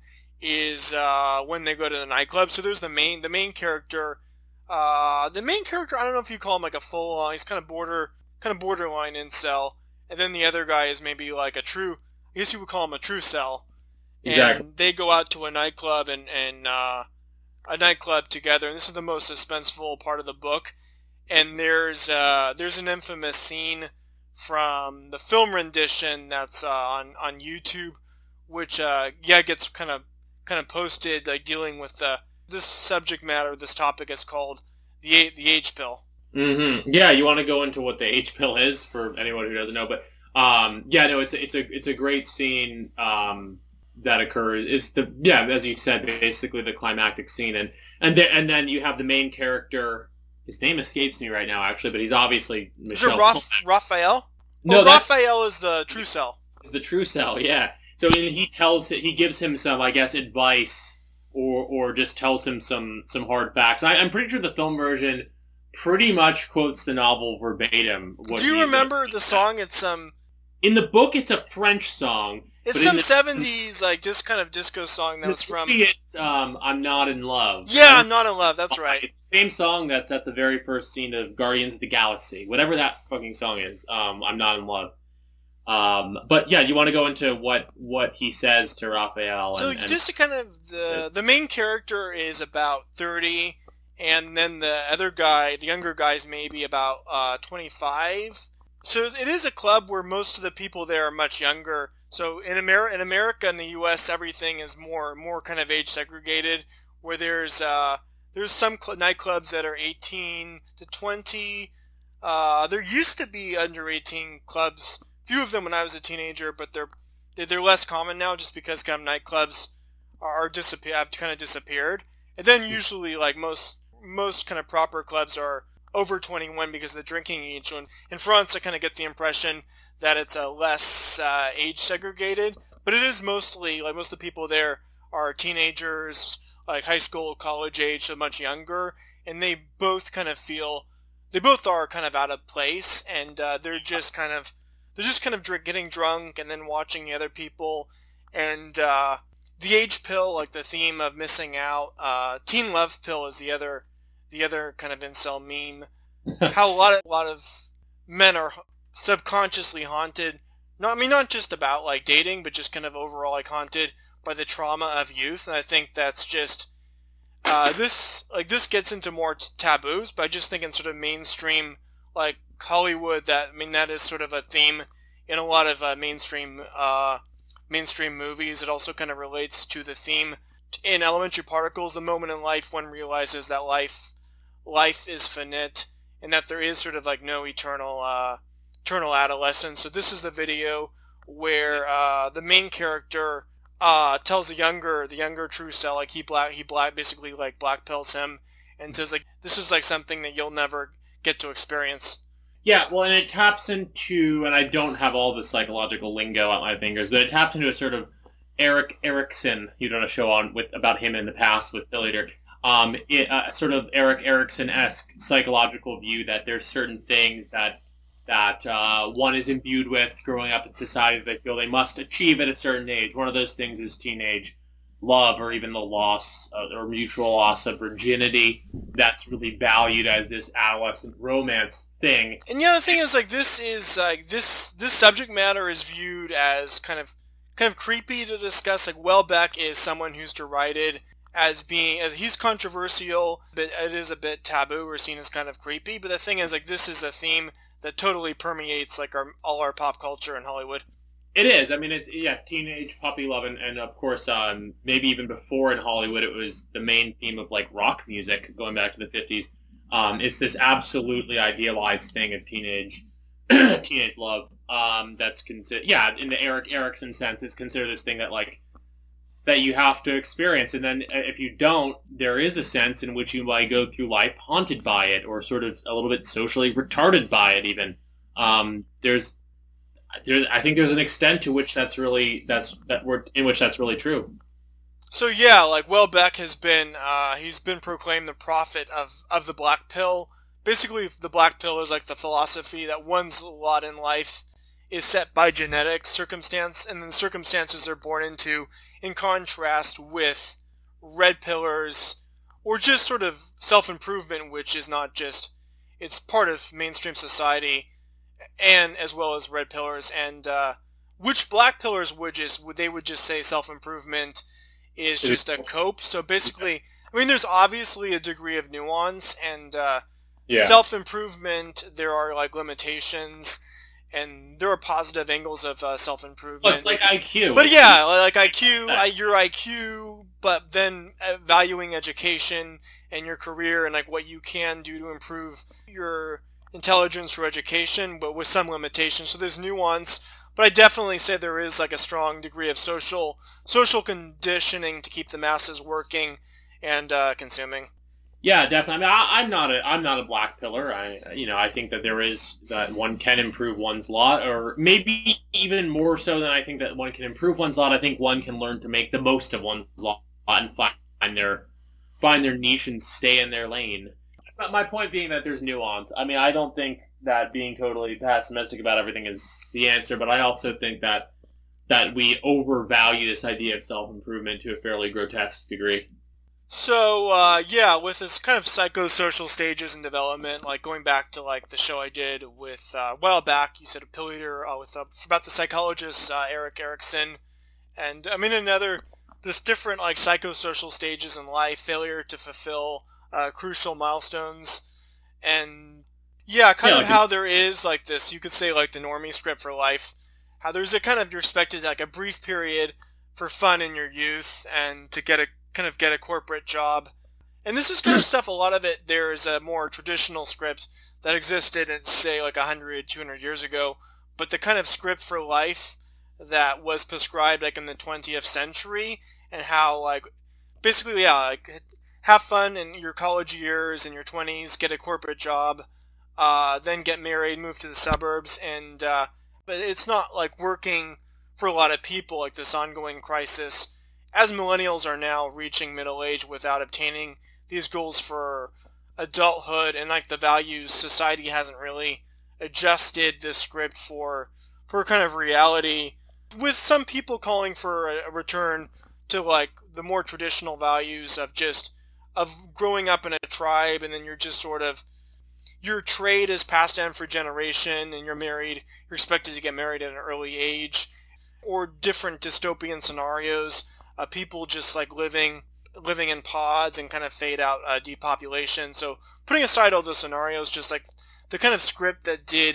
is uh, when they go to the nightclub. So there's the main the main character. Uh, the main character, I don't know if you call him like a full on. He's kind of border, kind of borderline incel, and then the other guy is maybe like a true. I guess you would call him a true cell. And exactly. They go out to a nightclub and and uh, a nightclub together, and this is the most suspenseful part of the book. And there's uh, there's an infamous scene from the film rendition that's uh, on on YouTube, which uh, yeah gets kind of kind of posted, like dealing with uh, this subject matter. This topic is called the the H pill. Mm-hmm. Yeah, you want to go into what the H pill is for anyone who doesn't know, but um, yeah, no, it's a, it's a it's a great scene um, that occurs. It's the yeah, as you said, basically the climactic scene, and and then and then you have the main character. His name escapes me right now, actually, but he's obviously Michel. Is it Raph- Raphael? No, oh, Raphael is the true cell. Is the true cell, yeah. So he tells, he gives him some, I guess, advice, or or just tells him some some hard facts. I, I'm pretty sure the film version pretty much quotes the novel verbatim. What Do you he, remember the song? It's some. Um, in the book, it's a French song. It's some the, seventies, like, just kind of disco song that was from... It's, um, I'm Not in Love. Yeah, I'm Not in Love, that's right. It's the same song that's at the very first scene of Guardians of the Galaxy. Whatever that fucking song is, um, I'm Not in Love. Um, but yeah, you want to go into what, what he says to Raphael. So and, and, just to kind of... The, the main character is about thirty, and then the other guy, the younger guy, is maybe about uh, twenty-five. So it is a club where most of the people there are much younger. So in America, in America and the U S, everything is more more kind of age segregated. Where there's uh, there's some cl- nightclubs that are eighteen to twenty. Uh, there used to be under eighteen clubs. Few of them when I was a teenager, but they're they're less common now, just because kind of nightclubs are, are disappear have kind of disappeared. And then usually, like most most kind of proper clubs are over twenty-one because of the drinking age. And in France, I kind of get the impression that it's a less uh, age segregated, but it is mostly, like most of the people there are teenagers, like high school, college age, so much younger, and they both kind of feel, they both are kind of out of place, and uh, they're just kind of, they're just kind of dr- getting drunk and then watching the other people, and uh, the age pill, like the theme of missing out. Uh, teen love pill is the other, the other kind of incel meme. How a lot of a lot of men are subconsciously haunted. No, I mean not just about like dating, but just kind of overall like haunted by the trauma of youth. And I think that's just uh, this like this gets into more t- taboos. But I just think in sort of mainstream like Hollywood, that I mean that is sort of a theme in a lot of uh, mainstream. Uh, mainstream movies. It also kind of relates to the theme in Elementary Particles, the moment in life one realizes that life life is finite and that there is sort of like no eternal uh, eternal adolescence. So this is the video where uh, the main character uh, tells the younger the younger Trucell, like he black he black basically like black pills him and says like this is like something that you'll never get to experience. Yeah, well, and it taps into, and I don't have all the psychological lingo at my fingers, but it taps into a sort of Erik Erikson. You done a show on with about him in the past with Billy Dirk. Um, it, uh, sort of Erik Erikson-esque psychological view that there's certain things that that uh, one is imbued with growing up in society that they feel they must achieve at a certain age. One of those things is teenage love, or even the loss uh, or mutual loss of virginity. That's really valued as this adolescent romance thing. And the other thing is like this is like this this subject matter is viewed as kind of kind of creepy to discuss. Like Welbeck is someone who's derided as being as he's controversial, but it is a bit taboo or seen as kind of creepy. But the thing is like this is a theme that totally permeates like our all our pop culture in Hollywood. It is. I mean, it's, yeah, teenage puppy love, and, and of course, um, maybe even before in Hollywood, it was the main theme of, like, rock music, going back to the fifties. Um, it's this absolutely idealized thing of teenage teenage love um, that's considered, yeah, in the Erik Erikson sense, it's considered this thing that, like, that you have to experience, and then if you don't, there is a sense in which you might go through life haunted by it, or sort of a little bit socially retarded by it, even. Um, there's There, I think there's an extent to which that's really that's that we're in which that's really true. So yeah, like Welbeck has been uh, he's been proclaimed the prophet of of the black pill. Basically, the black pill is like the philosophy that one's lot in life is set by genetic circumstance, and then the circumstances they're born into. In contrast with red pillars, or just sort of self improvement, which is not just it's part of mainstream society. And as well as red pillars, and uh, which black pillars would just would they would just say self improvement is just a cope. So basically, I mean, there's obviously a degree of nuance, and uh, yeah. self improvement. There are like limitations, and there are positive angles of uh, self improvement. Well, it's like I Q. But yeah, like I Q, uh, your I Q, but then uh, valuing education and your career and like what you can do to improve your intelligence for education, but with some limitations. So there's nuance, but I definitely say there is like a strong degree of social social conditioning to keep the masses working and uh, consuming. Yeah, definitely. I mean, I, I'm not a I'm not a black pillar. I you know I think that there is that one can improve one's lot, or maybe even more so than I think that one can improve one's lot. I think one can learn to make the most of one's lot and find their find their niche and stay in their lane. But my point being that there's nuance. I mean, I don't think that being totally pessimistic about everything is the answer, but I also think that that we overvalue this idea of self-improvement to a fairly grotesque degree. So, uh, yeah, with this kind of psychosocial stages in development, like going back to like the show I did with, uh, a while back, you said a pill eater, uh, with, uh, about the psychologist, uh, Erik Erikson, and, I mean, another, this different, like, psychosocial stages in life, failure to fulfill Uh, crucial milestones, and yeah, kind yeah, of like how there is like this, you could say like the normie script for life, how there's a kind of, you're expected like a brief period for fun in your youth and to get a kind of get a corporate job, and this is kind of stuff, a lot of it, there is a more traditional script that existed in say like one hundred, two hundred years ago, but the kind of script for life that was prescribed like in the twentieth century, and how like basically yeah like have fun in your college years, in your twenties, get a corporate job, uh, then get married, move to the suburbs, and uh, but it's not like working for a lot of people, like this ongoing crisis as millennials are now reaching middle age without obtaining these goals for adulthood, and like the values, society hasn't really adjusted the script for for kind of reality, with some people calling for a, a return to like the more traditional values of just of growing up in a tribe, and then you're just sort of your trade is passed down for generation, and you're married, you're expected to get married at an early age, or different dystopian scenarios, uh, people just like living living in pods and kind of fade out uh, depopulation. So putting aside all those scenarios, just like the kind of script that did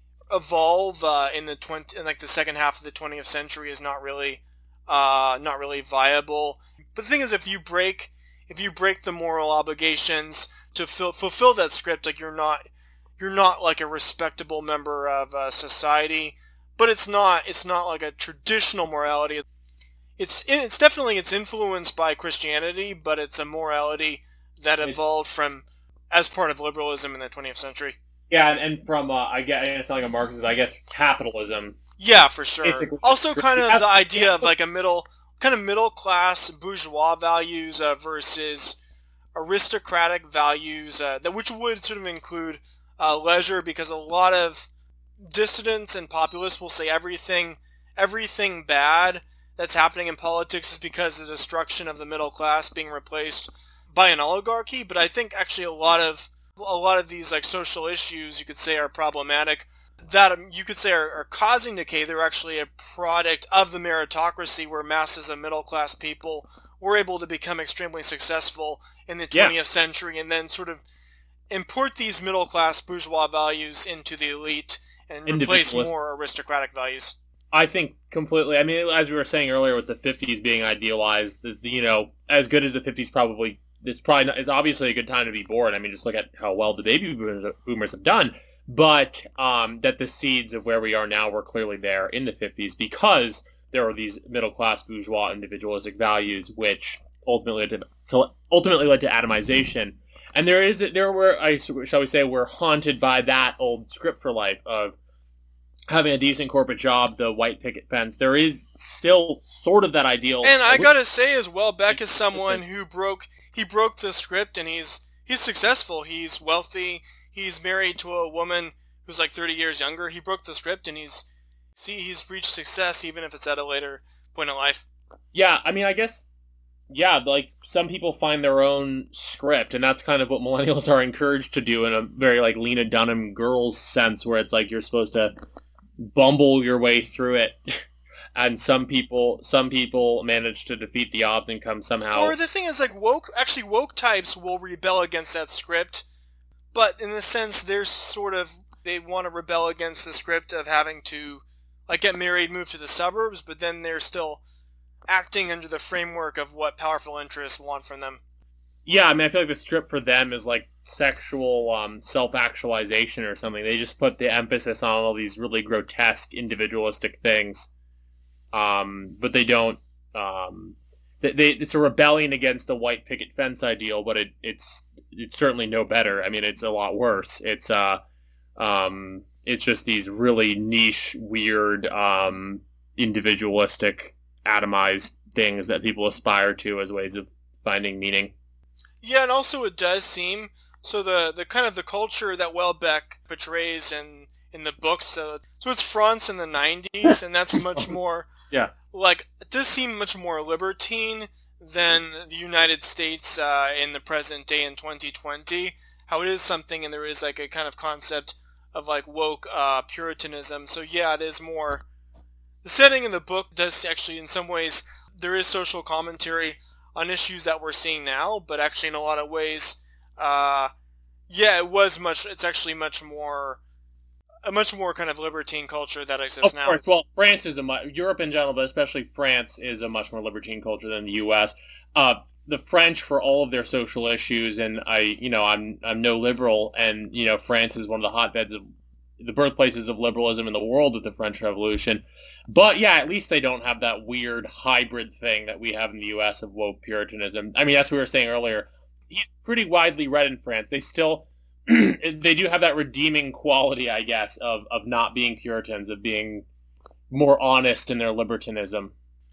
evolve uh, in the twenty in like the second half of the twentieth century is not really uh, not really viable. But the thing is, if you break if you break the moral obligations to fil- fulfill that script, like you're not you're not like a respectable member of uh, society. But it's not it's not like a traditional morality. It's it's definitely it's influenced by Christianity, but it's a morality that evolved from as part of liberalism in the twentieth century. Yeah, and, and from uh, I guess it's not like a Marxist, I guess capitalism. Yeah, for sure. Basically. Also, kind of the idea of like a middle kind of middle class bourgeois values uh, versus aristocratic values, uh, that which would sort of include uh, leisure, because a lot of dissidents and populists will say everything everything bad that's happening in politics is because of the destruction of the middle class being replaced by an oligarchy. But I think actually a lot of a lot of these like social issues you could say are problematic, that um, you could say are, are causing decay. They're actually a product of the meritocracy, where masses of middle class people were able to become extremely successful in the twentieth yeah. century, and then sort of import these middle class bourgeois values into the elite and replace more aristocratic values. I think completely. I mean, as we were saying earlier, with the fifties being idealized, the, you know, as good as the fifties probably, it's probably not, it's obviously a good time to be born. I mean, just look at how well the baby boomers have done. But um, that the seeds of where we are now were clearly there in the fifties, because there were these middle class bourgeois individualistic values, which ultimately led to, to ultimately led to atomization. And there is there were, I shall we say, we're haunted by that old script for life of having a decent corporate job, the white picket fence. There is still sort of that ideal. And I gotta say as well, Beck is someone who broke he broke the script, and he's he's successful. He's wealthy. He's married to a woman who's like thirty years younger. He broke the script, and he's see he's reached success, even if it's at a later point in life. Yeah, I mean, I guess. Yeah, like some people find their own script, and that's kind of what millennials are encouraged to do in a very like Lena Dunham Girls sense, where it's like you're supposed to bumble your way through it, and some people some people manage to defeat the odds and come somehow. Or the thing is, like woke actually woke types will rebel against that script, but in the sense they're sort of they want to rebel against the script of having to like get married, move to the suburbs, but then they're still acting under the framework of what powerful interests want from them. Yeah, I mean, I feel like the script for them is like sexual um, self-actualization or something. They just put the emphasis on all these really grotesque, individualistic things, um, but they don't. Um, they, they it's a rebellion against the white picket fence ideal, but it, it's it's certainly no better. I mean, it's a lot worse. It's uh, um, it's just these really niche, weird, um, individualistic, atomized things that people aspire to as ways of finding meaning. Yeah, and also it does seem so the the kind of the culture that Welbeck portrays in in the books. So, so it's France in the nineties, and that's much more yeah like it does seem much more libertine than the United States uh, in the present day in twenty twenty. How it is something, and there is like a kind of concept of like woke uh, Puritanism. So yeah, it is more. The setting in the book does actually, in some ways, there is social commentary on issues that we're seeing now, but actually in a lot of ways, uh, yeah, it was much, it's actually much more, a much more kind of libertine culture that exists of now. Course. Well, France is a much, Europe in general, but especially France is a much more libertine culture than the U S. Uh, the French, for all of their social issues, and I, you know, I'm, I'm no liberal, and, you know, France is one of the hotbeds of, the birthplaces of liberalism in the world with the French Revolution. But yeah, at least they don't have that weird hybrid thing that we have in the U S of woke Puritanism. I mean, as we were saying earlier, he's pretty widely read in France. They still, they do have that redeeming quality, I guess, of, of not being Puritans, of being more honest in their libertinism.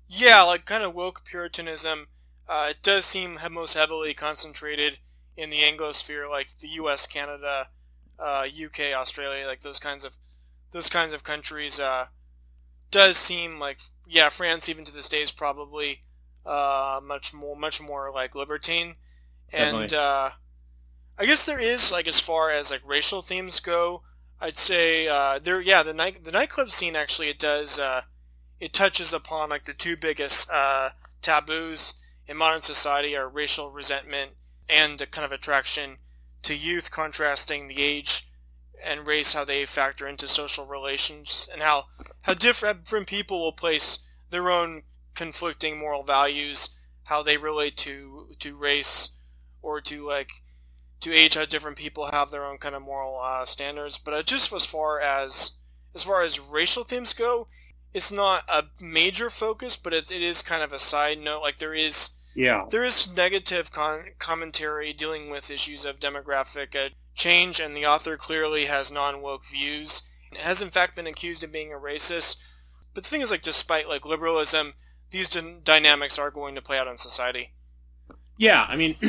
Yeah, like kind of woke Puritanism. Uh, it does seem he- most heavily concentrated in the Anglosphere, like the U S, Canada, uh, U K, Australia, like those kinds of those kinds of countries. Uh, does seem like, yeah, France even to this day is probably uh, much more much more like libertine, and Definitely. uh, I guess there is, like, as far as like racial themes go, I'd say uh, there yeah the night the nightclub scene actually it does uh, it touches upon like the two biggest uh, taboos in modern society are racial resentment and a kind of attraction to youth, contrasting the age and race, how they factor into social relations, and how how different different people will place their own conflicting moral values, how they relate to to race or to like to age, how different people have their own kind of moral uh, standards. But uh, just as far as as far as racial themes go, it's not a major focus, but it, it is kind of a side note. Like there is Yeah. there is negative con- commentary dealing with issues of demographic uh, change, and the author clearly has non-woke views. It has in fact been accused of being a racist. But the thing is, like, despite like liberalism, these d- dynamics are going to play out in society. Yeah, I mean,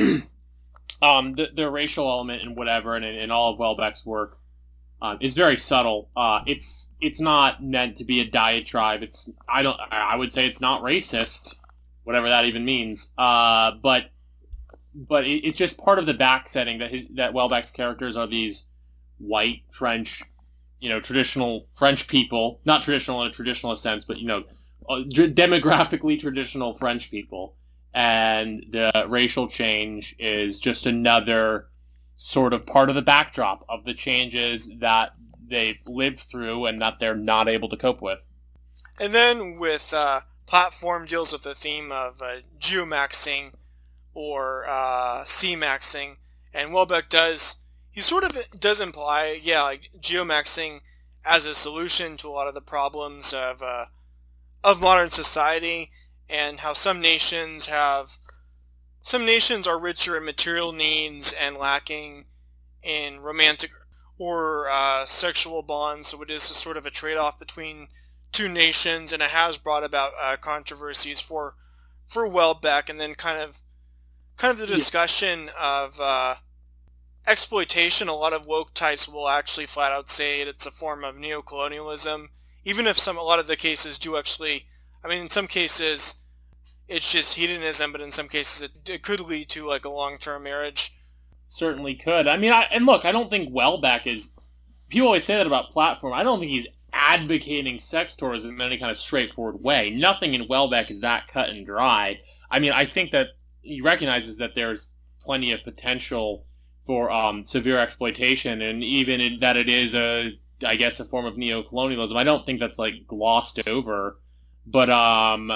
um, the, the racial element and whatever, and in all of Welbeck's work, um, is very subtle. Uh, it's it's not meant to be a diatribe. It's I don't I would say it's not racist, whatever that even means. Uh, but but it, it's just part of the back setting that his, that Welbeck's characters are these white French, you know, traditional French people, not traditional in a traditional sense, but you know, uh, demographically traditional French people. And the racial change is just another sort of part of the backdrop of the changes that they've lived through and that they're not able to cope with. And then with uh, Platform deals with the theme of uh, geomaxing or uh, C-maxing, and Welbeck does, he sort of does imply, yeah, like geomaxing as a solution to a lot of the problems of uh, of modern society, and how some nations have, some nations are richer in material needs and lacking in romantic or uh, sexual bonds, so it is a sort of a trade-off between two nations, and it has brought about uh, controversies for for Welbeck, and then kind of kind of the discussion of uh, exploitation. A lot of woke types will actually flat out say it's a form of neocolonialism, even if some a lot of the cases do actually, I mean, in some cases it's just hedonism, but in some cases it, it could lead to like a long-term marriage. Certainly could. I mean, I, and look, I don't think Welbeck is, people always say that about Platform, I don't think he's advocating sex tourism in any kind of straightforward way. Nothing in Welbeck is that cut and dry. I mean, I think that he recognizes that there's plenty of potential for um, severe exploitation, and even in, that it is a, I guess, a form of neocolonialism. I don't think that's like glossed over, but um,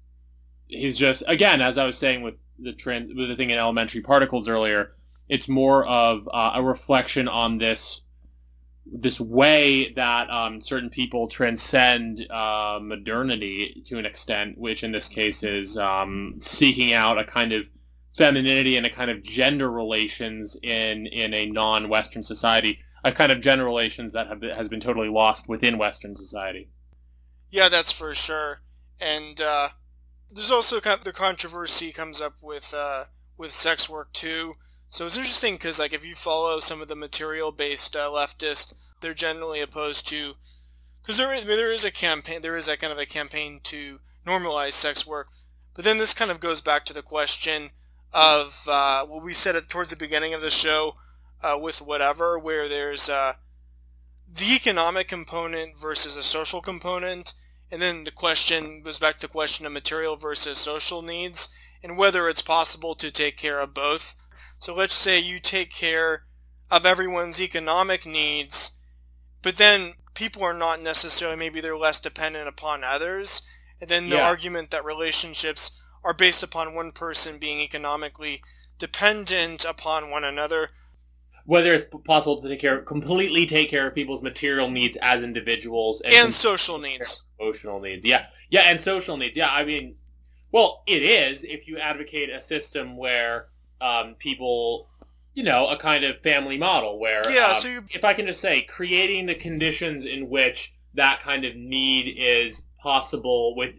he's just, again, as I was saying with the trans, with the thing in elementary particles earlier, it's more of uh, a reflection on this this way that um, certain people transcend uh, modernity to an extent, which in this case is um, seeking out a kind of femininity and a kind of gender relations in in a non-Western society, a kind of gender relations that have been, has been totally lost within Western society. Yeah, that's for sure. And uh, there's also kind of the controversy comes up with uh, with sex work too. So it's interesting because, like, if you follow some of the material-based uh, leftists, they're generally opposed to, because there is, there is a campaign, there is a kind of a campaign to normalize sex work. But then this kind of goes back to the question of uh, what we said at, towards the beginning of the show uh, with Whatever, where there's uh, the economic component versus a social component, and then the question goes back to the question of material versus social needs, and whether it's possible to take care of both. So let's say you take care of everyone's economic needs, but then people are not necessarily, maybe they're less dependent upon others. And then the Yeah. argument that relationships are based upon one person being economically dependent upon one another. Whether it's possible to take care, completely take care of people's material needs as individuals. And, and social needs. Emotional needs, yeah. Yeah, and social needs, yeah. I mean, well, it is if you advocate a system where um, people, you know, a kind of family model where, Yeah, um, so you- if I can just say, creating the conditions in which that kind of need is possible with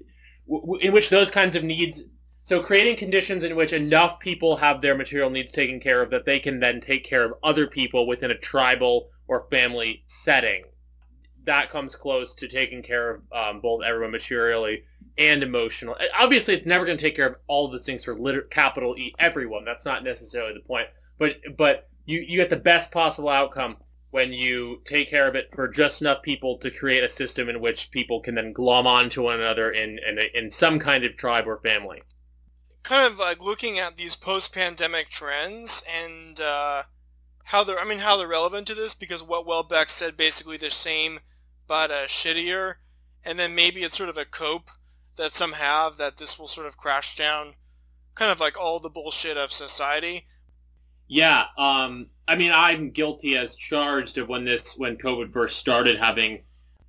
w- in which those kinds of needs. So creating conditions in which enough people have their material needs taken care of that they can then take care of other people within a tribal or family setting. That comes close to taking care of um, both everyone materially and emotional. Obviously, it's never going to take care of all of those things for liter- capital E everyone. That's not necessarily the point. But but you, you get the best possible outcome when you take care of it for just enough people to create a system in which people can then glom onto one another in, in, in some kind of tribe or family. Kind of like looking at these post-pandemic trends and uh, how they're, I mean, how they're relevant to this, because what Welbeck said basically the same, but uh, shittier, and then maybe it's sort of a cope that some have that this will sort of crash down, kind of like all the bullshit of society. Yeah, um, I mean, I'm guilty as charged of when this, when COVID first started having.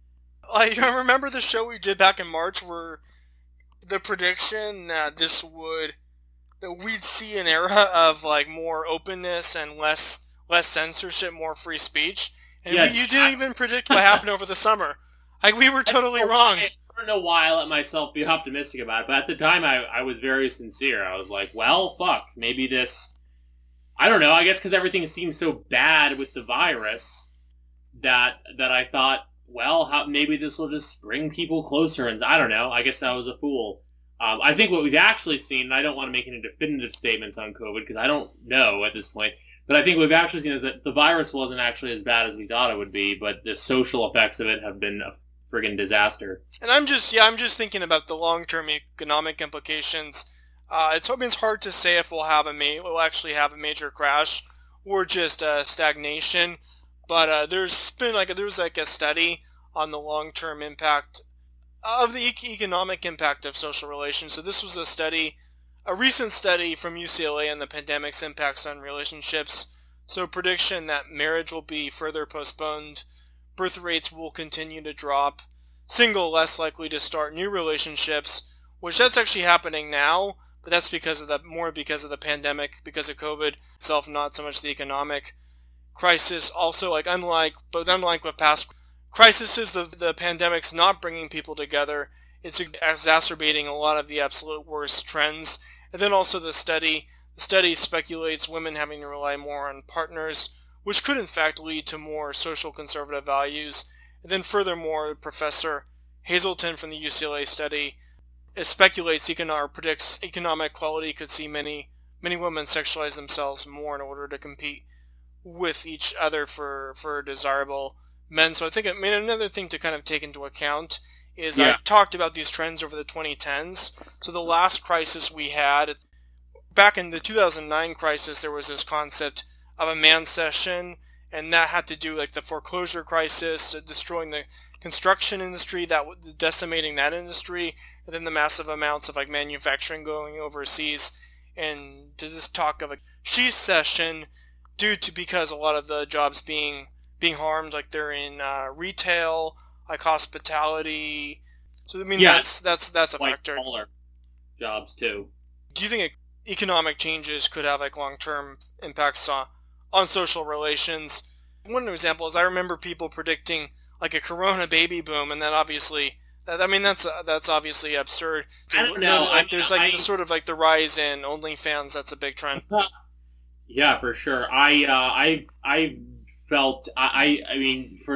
I remember the show we did back in March where the prediction that this would, that we'd see an era of like more openness and less less censorship, more free speech, and Yes, we, you didn't I- even predict what happened over the summer. Like we were totally wrong. I don't know why I let myself be optimistic about it, but at the time I, I was very sincere. I was like, well, fuck, maybe this, I don't know, I guess because everything seemed so bad with the virus that that I thought, well, how, maybe this will just bring people closer, and I don't know, I guess I was a fool. Um, I think what we've actually seen, and I don't want to make any definitive statements on COVID because I don't know at this point, but I think what we've actually seen is that the virus wasn't actually as bad as we thought it would be, but the social effects of it have been a friggin' disaster. And I'm just, yeah, I'm just thinking about the long-term economic implications. Uh, it's, I mean, it's hard to say if we'll have a ma- we'll actually have a major crash or just uh, stagnation. But uh, there's been like there was like a study on the long-term impact of the e- economic impact of social relations. So this was a study, a recent study from U C L A on the pandemic's impacts on relationships. So prediction that marriage will be further postponed, birth rates will continue to drop, single less likely to start new relationships, which that's actually happening now, but that's because of the more because of the pandemic, because of COVID itself, not so much the economic crisis. Also, like unlike but unlike with past crises, the the pandemic's not bringing people together. It's exacerbating a lot of the absolute worst trends. And then also the study the study speculates women having to rely more on partners, which could in fact lead to more social conservative values. And then furthermore, Professor Hazelton from the U C L A study speculates economic, or predicts economic equality could see many many women sexualize themselves more in order to compete with each other for, for desirable men. So I think I mean, another thing to kind of take into account is Yeah. I talked about these trends over the twenty tens. So the last crisis we had, back in the two thousand nine crisis, there was this concept of a man session, and that had to do like the foreclosure crisis, destroying the construction industry, that decimating that industry, and then the massive amounts of like manufacturing going overseas, and to this talk of a she session due to because a lot of the jobs being being harmed, like they're in uh, retail, like hospitality. So I mean Yeah. that's that's that's a White factor. collar jobs too. Do you think economic changes could have like long-term impacts on on social relations? One example is I remember people predicting like a Corona baby boom, and then obviously, that, I mean that's uh, that's obviously absurd. I don't know. Like I- there's like I- the sort of like the rise in OnlyFans. That's a big trend. Yeah, for sure. I uh, I I felt I I I mean for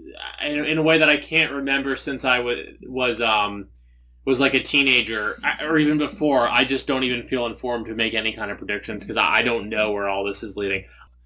in, in a way that I can't remember since I was was um was like a teenager I- or even before. I just don't even feel informed to make any kind of predictions because I, I don't know where all this is leading.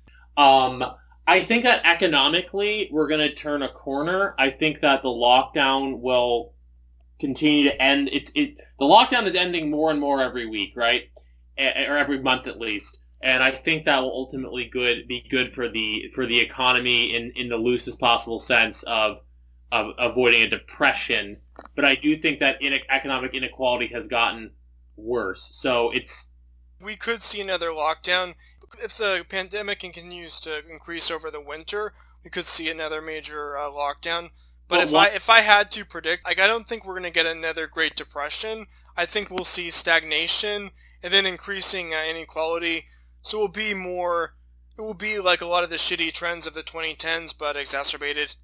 Um, I think that economically we're going to turn a corner. I think that the lockdown will continue to end. It's it the lockdown is ending more and more every week, right? A- or every month at least. And I think that will ultimately good be good for the for the economy in, in the loosest possible sense of of avoiding a depression. But I do think that in, economic inequality has gotten worse. So it's We could see another lockdown if the pandemic continues to increase over the winter. We could see another major uh, lockdown. But But if what- I if I had to predict, like I don't think we're going to get another Great Depression. I think we'll see stagnation and then increasing uh, inequality. So it will be more. It will be like a lot of the shitty trends of the twenty tens, but exacerbated.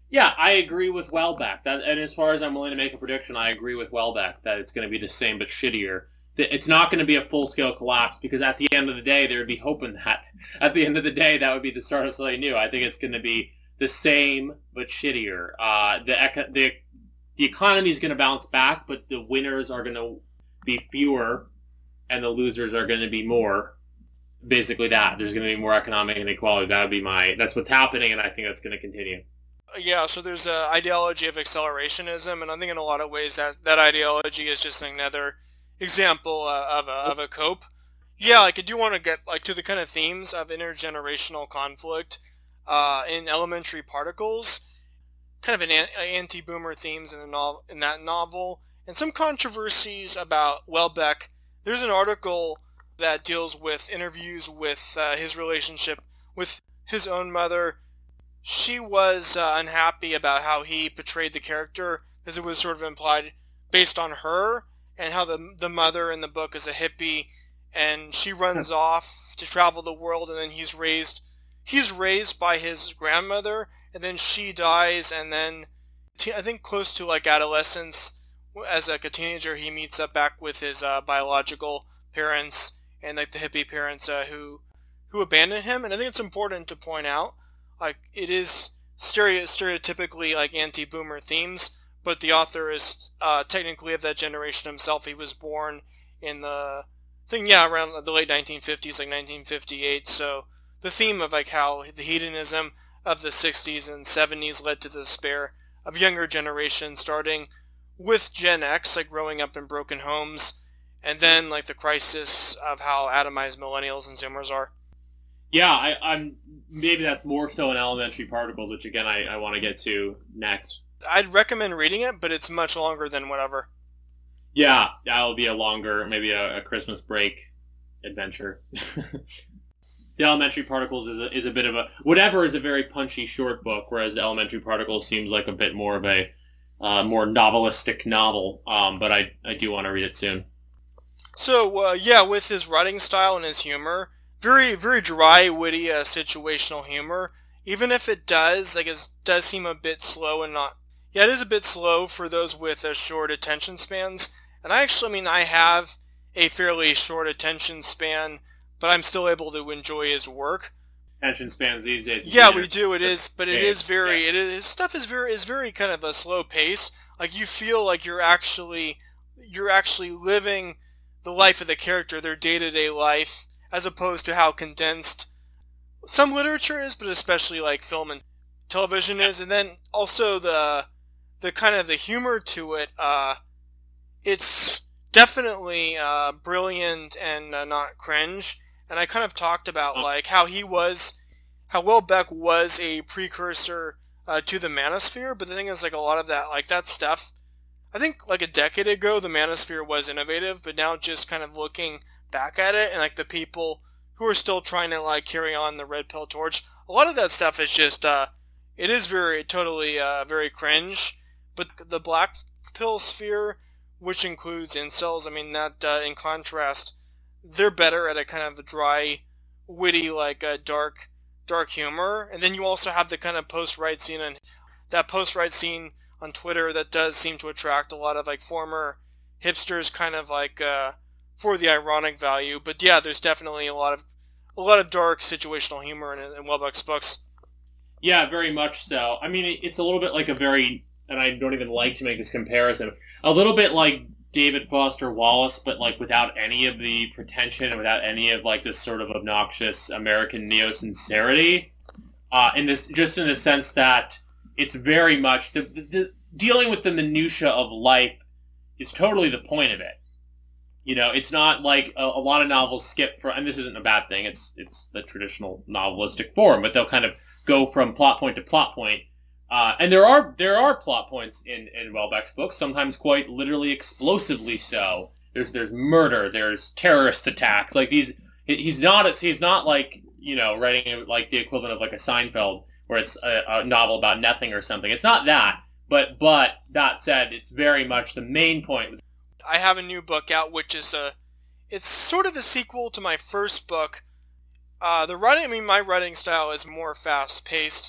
Yeah, I agree with Welbeck. That, and as far as I'm willing to make a prediction, I agree with Welbeck that it's going to be the same but shittier. That It's not going to be a full-scale collapse because at the end of the day, there would be hope in that. At the end of the day, that would be the start of something new. I think it's going to be the same but shittier. Uh, the, eco- the the economy is going to bounce back, but the winners are going to be fewer, and the losers are going to be more. Basically, that there's going to be more economic inequality. That would be my. That's what's happening, and I think that's going to continue. Yeah, so there's an ideology of accelerationism, and I think in a lot of ways that, that ideology is just another example uh, of, a, of a cope. Yeah, like I do want to get like to the kind of themes of intergenerational conflict uh, in Elementary Particles, kind of an anti-boomer themes in, the no- in that novel, and some controversies about Welbeck. There's an article that deals with interviews with uh, his relationship with his own mother. She was uh, unhappy about how he portrayed the character because it was sort of implied based on her and how the the mother in the book is a hippie and she runs off to travel the world and then he's raised he's raised by his grandmother and then she dies and then t- I think close to like adolescence as like a teenager he meets up back with his uh, biological parents and like the hippie parents uh, who who abandoned him. And I think it's important to point out like it is stereo- stereotypically like anti-boomer themes, but the author is uh, technically of that generation himself. He was born in the thing, yeah, around the late nineteen fifties, like nineteen fifty-eight. So the theme of like how the hedonism of the sixties and seventies led to the despair of younger generations, starting with Gen X, like growing up in broken homes, and then like the crisis of how atomized millennials and Zoomers are. Yeah, I, I'm maybe that's more so in Elementary Particles, which again I, I want to get to next. I'd recommend reading it, but it's much longer than whatever. Yeah, that'll be a longer, maybe a, a Christmas break adventure. The Elementary Particles is a, is a bit of a whatever is a very punchy short book, whereas Elementary Particles seems like a bit more of a uh, more novelistic novel. Um, but I I do want to read it soon. So uh, yeah, with his writing style and his humor. Very, very dry, witty, uh, situational humor. Even if it does, like, it does seem a bit slow and not... Yeah, it is a bit slow for those with uh, short attention spans. And I actually, I mean, I have a fairly short attention span, but I'm still able to enjoy his work. Attention spans these days. Yeah, we do. It is, but it is very... It is, his stuff is very, is very kind of a slow pace. Like, you feel like you're actually, you're actually living the life of the character, their day-to-day life, as opposed to how condensed some literature is, but especially like film and television is. And then also the the kind of the humor to it. Uh, it's definitely uh, brilliant and uh, not cringe. And I kind of talked about like how he was, how Welbeck was a precursor uh, to the Manosphere. But the thing is, like a lot of that, like that stuff. I think like a decade ago, the Manosphere was innovative, but now just kind of looking back at it and like the people who are still trying to like carry on the red pill torch, a lot of that stuff is just uh it is very totally uh very cringe. But the black pill sphere, which includes incels, I mean that uh, in contrast they're better at a kind of a dry, witty, like uh, dark dark humor. And then you also have the kind of post-right scene, and that post-right scene on Twitter that does seem to attract a lot of like former hipsters, kind of like uh for the ironic value. But yeah, there's definitely a lot of a lot of dark situational humor in, in Welbeck's books. Yeah, very much so. I mean, it's a little bit like a very, and I don't even like to make this comparison, a little bit like David Foster Wallace, but like without any of the pretension and without any of like this sort of obnoxious American neo-sincerity. Uh, in this, just in the sense that it's very much the, the, the dealing with the minutia of life is totally the point of it. You know, it's not like a, a lot of novels skip from, and this isn't a bad thing, it's it's the traditional novelistic form, but they'll kind of go from plot point to plot point. Uh, and there are there are plot points in, in Welbeck's books, sometimes quite literally explosively so. There's there's murder, there's terrorist attacks. Like these, he's not he's not like, you know, writing like the equivalent of like a Seinfeld, where it's a, a novel about nothing or something. It's not that, but but that said, it's very much the main point. I have a new book out, which is a, it's sort of a sequel to my first book. Uh, the writing, I mean, my writing style is more fast-paced,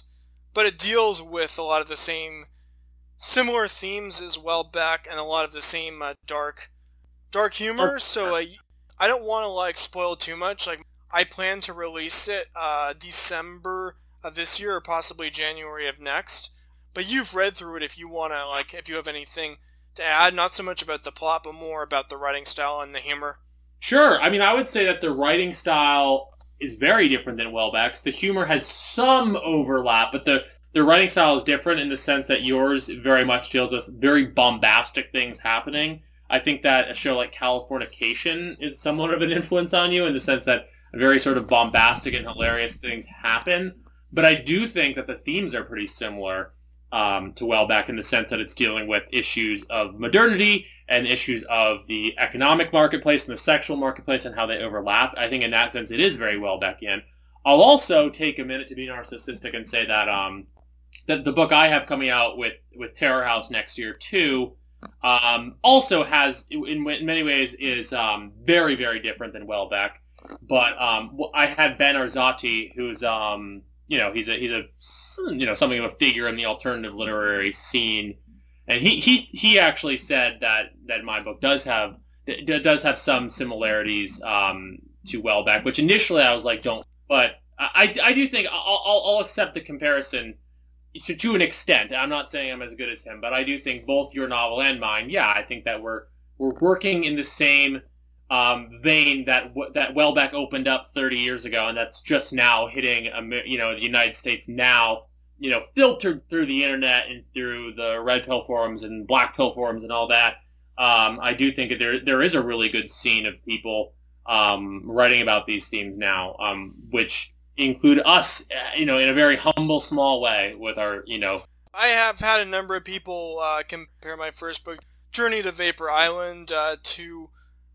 but it deals with a lot of the same similar themes as Welbeck and a lot of the same uh, dark dark humor. Oh. So uh, I don't want to like spoil too much. Like I plan to release it uh, December of this year or possibly January of next. But you've read through it if you want to, like, if you have anything to add, not so much about the plot, but more about the writing style and the humor. Sure. I mean, I would say that the writing style is very different than Welbeck's. The humor has some overlap, but the, the writing style is different in the sense that yours very much deals with very bombastic things happening. I think that a show like Californication is somewhat of an influence on you in the sense that very sort of bombastic and hilarious things happen. But I do think that the themes are pretty similar um, to Welbeck in the sense that it's dealing with issues of modernity and issues of the economic marketplace and the sexual marketplace and how they overlap. I think in that sense it is very Welbeckian. I'll also take a minute to be narcissistic and say that um, that the book I have coming out with, with Terror House next year too um, also has, in, in many ways, is um, very, very different than Welbeck. But um, I had Ben Arzati, who's um, you know he's a he's a you know something of a figure in the alternative literary scene, and he he, he actually said that, that my book does have does have some similarities um, to Welbeck, which initially I was like don't, but I, I do think I'll, I'll I'll accept the comparison to, to an extent. I'm not saying I'm as good as him, but I do think both your novel and mine, yeah, I think that we're we're working in the same Um, vein that that Welbeck opened up thirty years ago, and that's just now hitting, you know, the United States now, you know, filtered through the internet and through the red pill forums and black pill forums and all that. Um, I do think that there there is a really good scene of people um, writing about these themes now, um, which include us, you know, in a very humble, small way with our, you know. I have had a number of people uh, compare my first book, Journey to Vapor Island, uh, to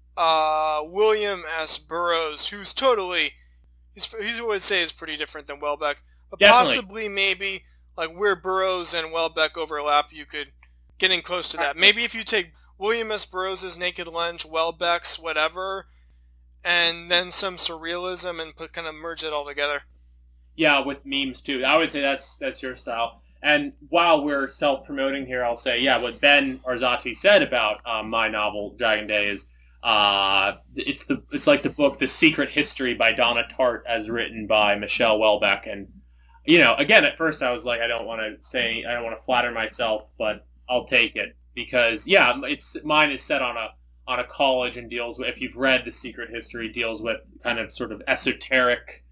Uh, William S. Burroughs, who's totally, he's, he would say is pretty different than Welbeck, but Definitely. possibly maybe like where Burroughs and Welbeck overlap, you could get in close to that. Maybe if you take William S. Burroughs' Naked Lunch, Welbeck's whatever, and then some surrealism and put kind of merge it all together. Yeah, with memes too. I would say that's that's your style. And while we're self-promoting here, I'll say, yeah, what Ben Arzati said about um, my novel Dragon Day is, Uh, it's the it's like the book The Secret History by Donna Tartt as written by Michelle Welbeck, and you know, again, at first I was like, I don't want to say, I don't want to flatter myself, but I'll take it because yeah, it's mine is set on a on a college and deals with, if you've read The Secret History, deals with kind of sort of esoteric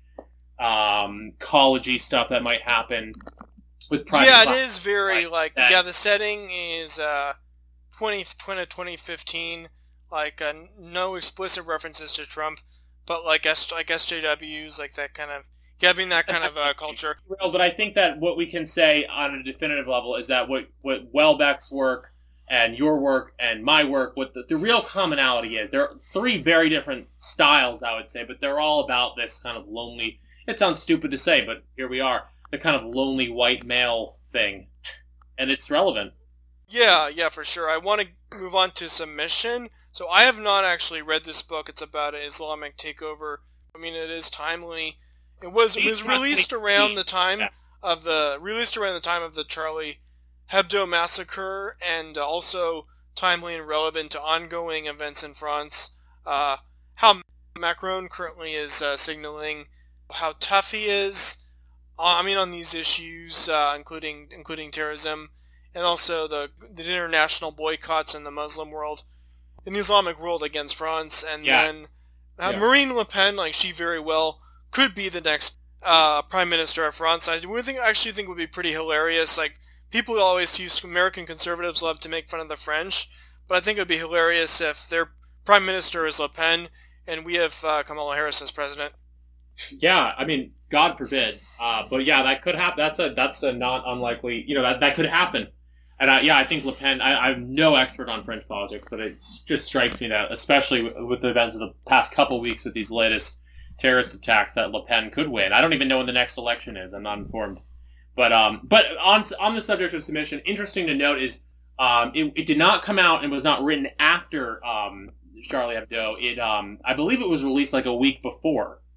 um, college-y stuff that might happen with private. Yeah, it is very like, like yeah, the setting is uh twenty twenty fifteen. Like, uh, no explicit references to Trump, but like S, like S J Ws, like that kind of, yeah, I mean that kind of uh, culture. Well, but I think that what we can say on a definitive level is that what, what Welbeck's work and your work and my work, what the, the real commonality is, there are three very different styles, I would say, but they're all about this kind of lonely, it sounds stupid to say, but here we are, the kind of lonely white male thing, and it's relevant. Yeah, yeah, for sure. I want to move on to Submission. So I have not actually read this book. It's about an Islamic takeover. I mean, it is timely. It was it was released around the time of the released around the time of the Charlie Hebdo massacre, and also timely and relevant to ongoing events in France. Uh, how Macron currently is uh, signaling how tough he is. Uh, I mean, on these issues, uh, including including terrorism, and also the the international boycotts in the Muslim world. In the Islamic world against France, and yeah. then uh, yeah. Marine Le Pen, like she very well could be the next uh, prime minister of France. I would think, actually think would be pretty hilarious. Like people always use American conservatives love to make fun of the French, but I think it would be hilarious if their prime minister is Le Pen and we have uh, Kamala Harris as president. Yeah, I mean, God forbid, uh, but yeah, that could happen. That's a that's a not unlikely, you know, that that could happen. And I, yeah, I think Le Pen, I, I'm no expert on French politics, but it just strikes me that, especially with, with the events of the past couple weeks with these latest terrorist attacks, that Le Pen could win. I don't even know when the next election is. I'm not informed. But um, but on on the subject of Submission, interesting to note is um, it, it did not come out and was not written after um, Charlie Hebdo. It um, I believe it was released like a week before.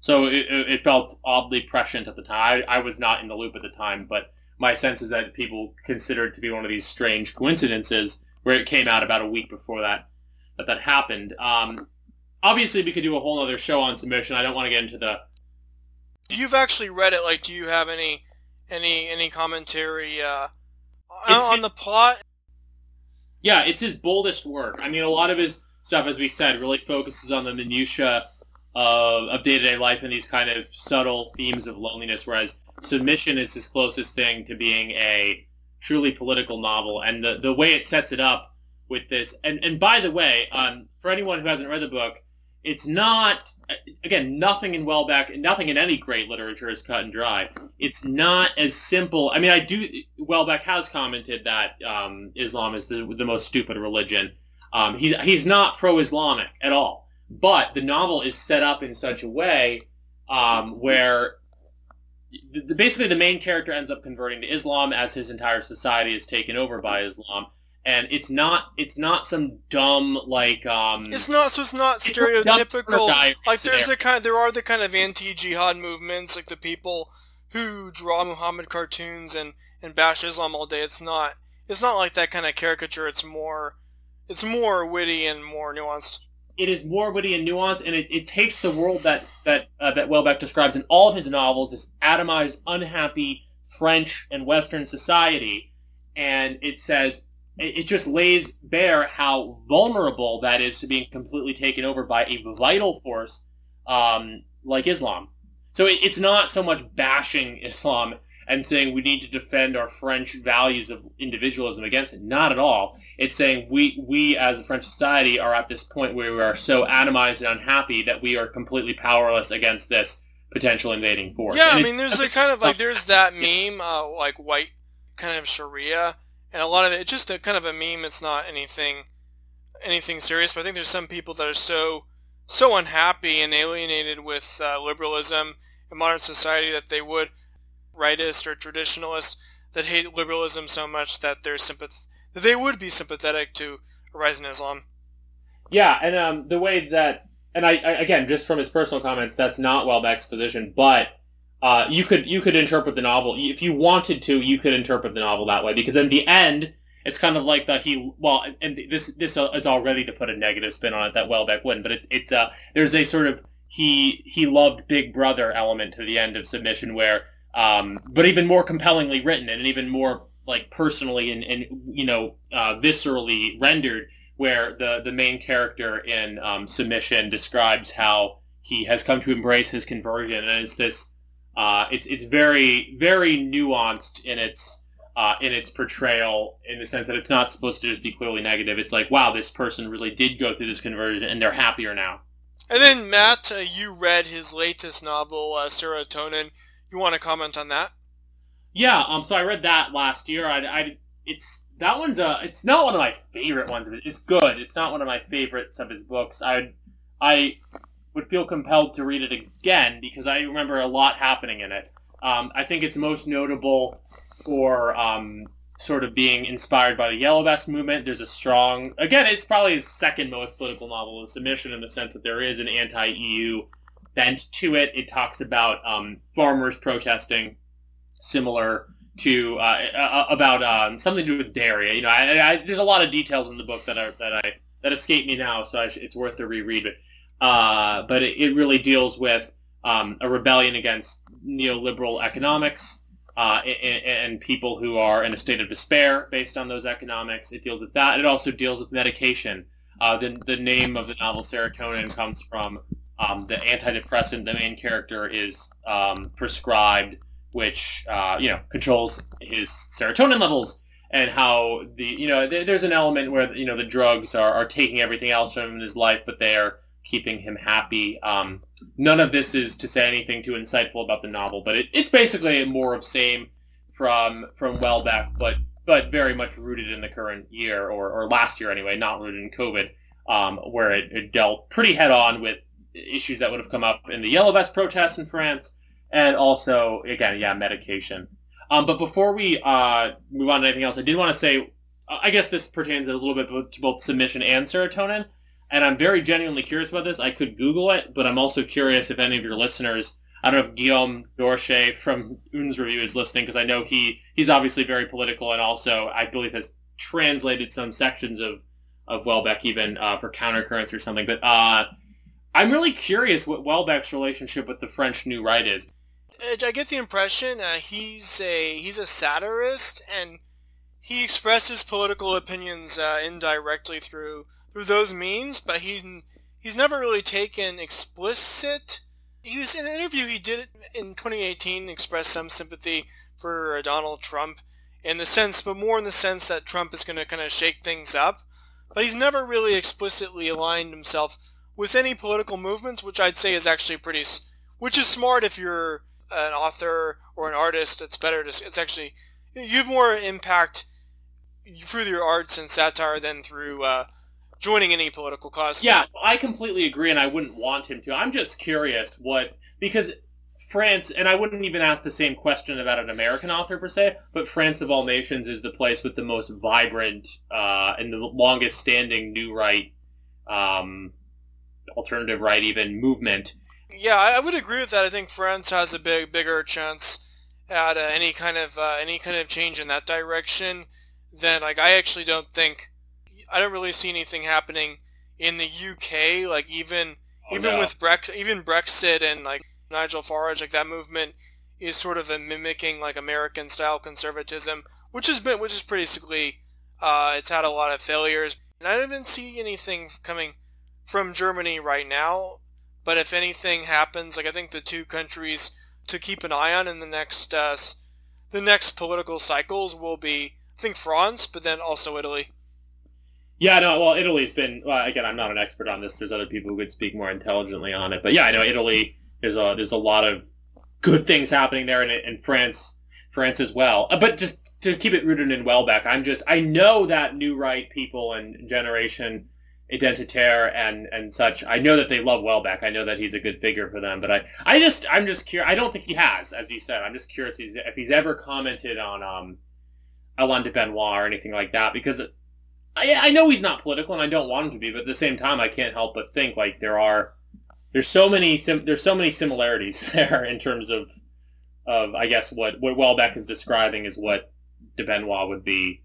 So it, it felt oddly prescient at the time. I, I was not in the loop at the time, but my sense is that people consider it to be one of these strange coincidences where it came out about a week before that that, that happened. Um, obviously, we could do a whole other show on Submission. I don't want to get into the... You've actually read it. Like, do you have any any any commentary uh, on, on the plot? Yeah, it's his boldest work. I mean, a lot of his stuff, as we said, really focuses on the minutiae of, of day-to-day life and these kind of subtle themes of loneliness, whereas Submission is his closest thing to being a truly political novel. And the, the way it sets it up with this... And, and by the way, um, for anyone who hasn't read the book, it's not... Again, nothing in Welbeck, nothing in any great literature is cut and dry. It's not as simple... I mean, I do... Welbeck has commented that um, Islam is the, the most stupid religion. Um, he's, he's not pro-Islamic at all. But the novel is set up in such a way um, where the, the, basically the main character ends up converting to Islam as his entire society is taken over by Islam. And it's not it's not some dumb, like... Um, it's not, so it's not stereotypical. Like, there's the kind, there are the kind of anti-jihad movements, like the people who draw Muhammad cartoons and, and bash Islam all day. It's not, it's not like that kind of caricature. It's more, it's more witty and more nuanced. It is more witty and nuanced, and it, it takes the world that that uh, that Welbeck describes in all of his novels, this atomized, unhappy French and Western society, and it says, it, it just lays bare how vulnerable that is to being completely taken over by a vital force um, like Islam. So it, it's not so much bashing Islam and saying we need to defend our French values of individualism against it. Not at all. It's saying we, we as a French society are at this point where we are so atomized and unhappy that we are completely powerless against this potential invading force. Yeah, and I mean, there's a kind of like, there's that meme, uh, like white kind of Sharia, and a lot of it, it's just a kind of a meme. It's not anything, anything serious, but I think there's some people that are so, so unhappy and alienated with uh, liberalism in modern society that they would, rightist or traditionalist, that hate liberalism so much that they're sympath- that they would be sympathetic to a rise in Islam. Yeah, and um, the way that, and I, I again, just from his personal comments, that's not Welbeck's position, but uh, you could you could interpret the novel, if you wanted to, you could interpret the novel that way, because in the end, it's kind of like that he, well, and this this is already to put a negative spin on it that Welbeck wouldn't, but it's it's uh, there's a sort of he he loved Big Brother element to the end of Submission where, um, but even more compellingly written and even more like personally and, and you know uh, viscerally rendered, where the the main character in um, Submission describes how he has come to embrace his conversion, and it's this uh, it's it's very very nuanced in its uh, in its portrayal, in the sense that it's not supposed to just be clearly negative. It's like, wow, this person really did go through this conversion and they're happier now. And then Matt, uh, you read his latest novel, uh, Serotonin. You want to comment on that? Yeah, um, so I read that last year. I, I, it's that one's a, it's not one of my favorite ones. It's good. It's not one of my favorites of his books. I, I would feel compelled to read it again because I remember a lot happening in it. Um, I think it's most notable for um, sort of being inspired by the Yellow Vest movement. There's a strong, again, it's probably his second most political novel in Submission, in the sense that there is an anti-E U bent to it. It talks about um, farmers protesting, similar to uh, about um, something to do with dairy. You know, I, I, there's a lot of details in the book that are that I that escape me now, so I sh- it's worth the reread. But uh, but it, it really deals with um, a rebellion against neoliberal economics uh, and, and people who are in a state of despair based on those economics. It deals with that. It also deals with medication. Uh, the the name of the novel, Serotonin, comes from um, the antidepressant the main character is um, prescribed, which, uh, you know, controls his serotonin levels, and how the, you know, th- there's an element where, you know, the drugs are, are taking everything else from him in his life, but they are keeping him happy. Um, none of this is to say anything too insightful about the novel, but it, it's basically more of same from from Welbeck, but but very much rooted in the current year, or, or last year anyway, not rooted in COVID, um, where it, it dealt pretty head-on with issues that would have come up in the Yellow Vest protests in France, and also, again, yeah, medication. Um, but before we uh, move on to anything else, I did want to say, I guess this pertains a little bit to both Submission and Serotonin. and I'm very genuinely curious about this. I could Google it, but I'm also curious if any of your listeners, I don't know if Guillaume Dorche from Un's Review is listening, because I know he, he's obviously very political and also, I believe, has translated some sections of, of Welbeck even uh, for Countercurrents or something. But uh, I'm really curious what Welbeck's relationship with the French New Right is. I get the impression uh, he's a he's a satirist, and he expresses political opinions uh, indirectly through through those means, but he's he's never really taken explicit. He was in an interview he did in twenty eighteen, expressed some sympathy for uh, Donald Trump in the sense, but more in the sense that Trump is going to kind of shake things up. But he's never really explicitly aligned himself with any political movements, which I'd say is actually pretty, which is smart if you're an author or an artist. It's better to, it's actually, you have more impact through your arts and satire than through uh, joining any political cause. Yeah, I completely agree, and I wouldn't want him to. I'm just curious what, because France, and I wouldn't even ask the same question about an American author per se, but France of all nations is the place with the most vibrant uh, and the longest standing new right, um, alternative right even, movement. Yeah, I would agree with that. I think France has a big, bigger chance at uh, any kind of uh, any kind of change in that direction than, like, I actually don't think, I don't really see anything happening in the U K. Like even oh, even no. with Brex, even Brexit and like Nigel Farage, like that movement is sort of a mimicking like American style conservatism, which has been which is basically uh, it's had a lot of failures. And I don't even see anything coming from Germany right now. But if anything happens, like I think the two countries to keep an eye on in the next uh, the next political cycles will be, I think, France, but then also Italy. Yeah, no, well, Italy's been, well, again, I'm not an expert on this. There's other people who could speak more intelligently on it. But yeah, I know Italy, there's a there's a lot of good things happening there, and, and France, France as well. But just to keep it rooted in Welbeck, I'm just, I know that New Right people and Generation Identitaire and, and such, I know that they love Welbeck. I know that he's a good figure for them, but I, I just, I'm just curious. I don't think he has, as you said. I'm just curious if he's ever commented on um, Alain de Benoit or anything like that, because I, I know he's not political, and I don't want him to be, but at the same time, I can't help but think like there are, there's so many, sim, there's so many similarities there in terms of, of I guess what, what Welbeck is describing is what de Benoit would be,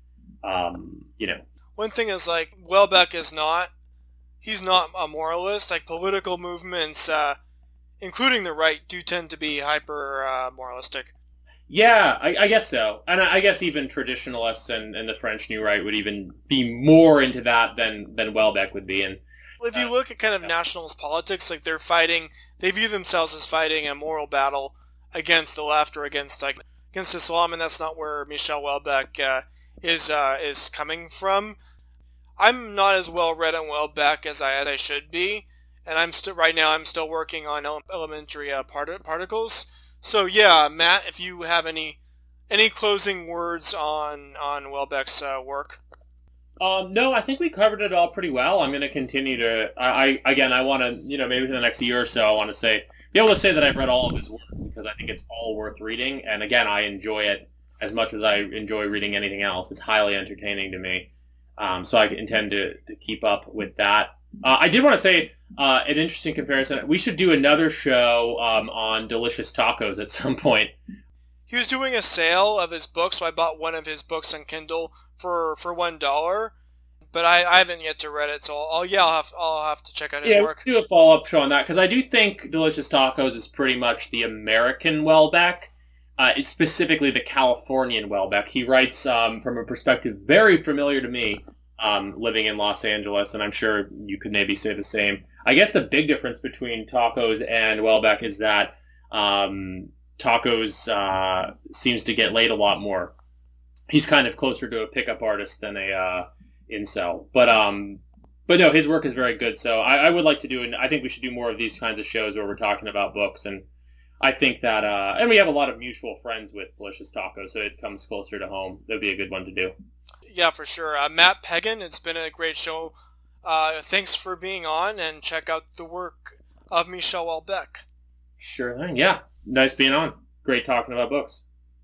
um, you know. One thing is, like, Welbeck is not, he's not a moralist. Like, political movements, uh, including the right, do tend to be hyper uh, moralistic. Yeah, I, I guess so. And I, I guess even traditionalists and, and the French New Right would even be more into that than, than Welbeck would be. And if you look at kind of nationalist politics, like, they're fighting, they view themselves as fighting a moral battle against the left or against, like, against Islam, and that's not where Michel Welbeck uh, is uh, is coming from. I'm not as well read on Welbeck as I as I should be, and I'm still right now. I'm still working on ele- elementary uh, part- particles. So yeah, Matt, if you have any any closing words on on Welbeck's uh, work. Um, no, I think we covered it all pretty well. I'm going to continue to. I, I again, I want to, you know, maybe for the next year or so, I want to say be able to say that I've read all of his work because I think it's all worth reading. And again, I enjoy it as much as I enjoy reading anything else. It's highly entertaining to me. Um, so I intend to, to keep up with that. Uh, I did want to say uh, an interesting comparison. We should do another show um, on delicious tacos at some point. He was doing a sale of his books, so I bought one of his books on Kindle for, for one dollar. But I, I haven't yet to read it, so I'll yeah I'll have I'll have to check out his yeah, work. Yeah, we'll do a follow up show on that because I do think Delicious Tacos is pretty much the American Welbeck. Uh, it's specifically the Californian Welbeck. He writes um, from a perspective very familiar to me, um, living in Los Angeles, and I'm sure you could maybe say the same. I guess the big difference between Tacos and Welbeck is that um, Tacos uh, seems to get laid a lot more. He's kind of closer to a pickup artist than a uh, incel. But um, but no, his work is very good. So I, I would like to do, and I think we should do more of these kinds of shows where we're talking about books and. I think that, uh, and we have a lot of mutual friends with Delicious Tacos, so it comes closer to home. That'd be a good one to do. Yeah, for sure. Uh, Matt Pegan, it's been a great show. Uh, thanks for being on, and check out the work of Michel Welbeck. Sure thing, yeah. Nice being on. Great talking about books.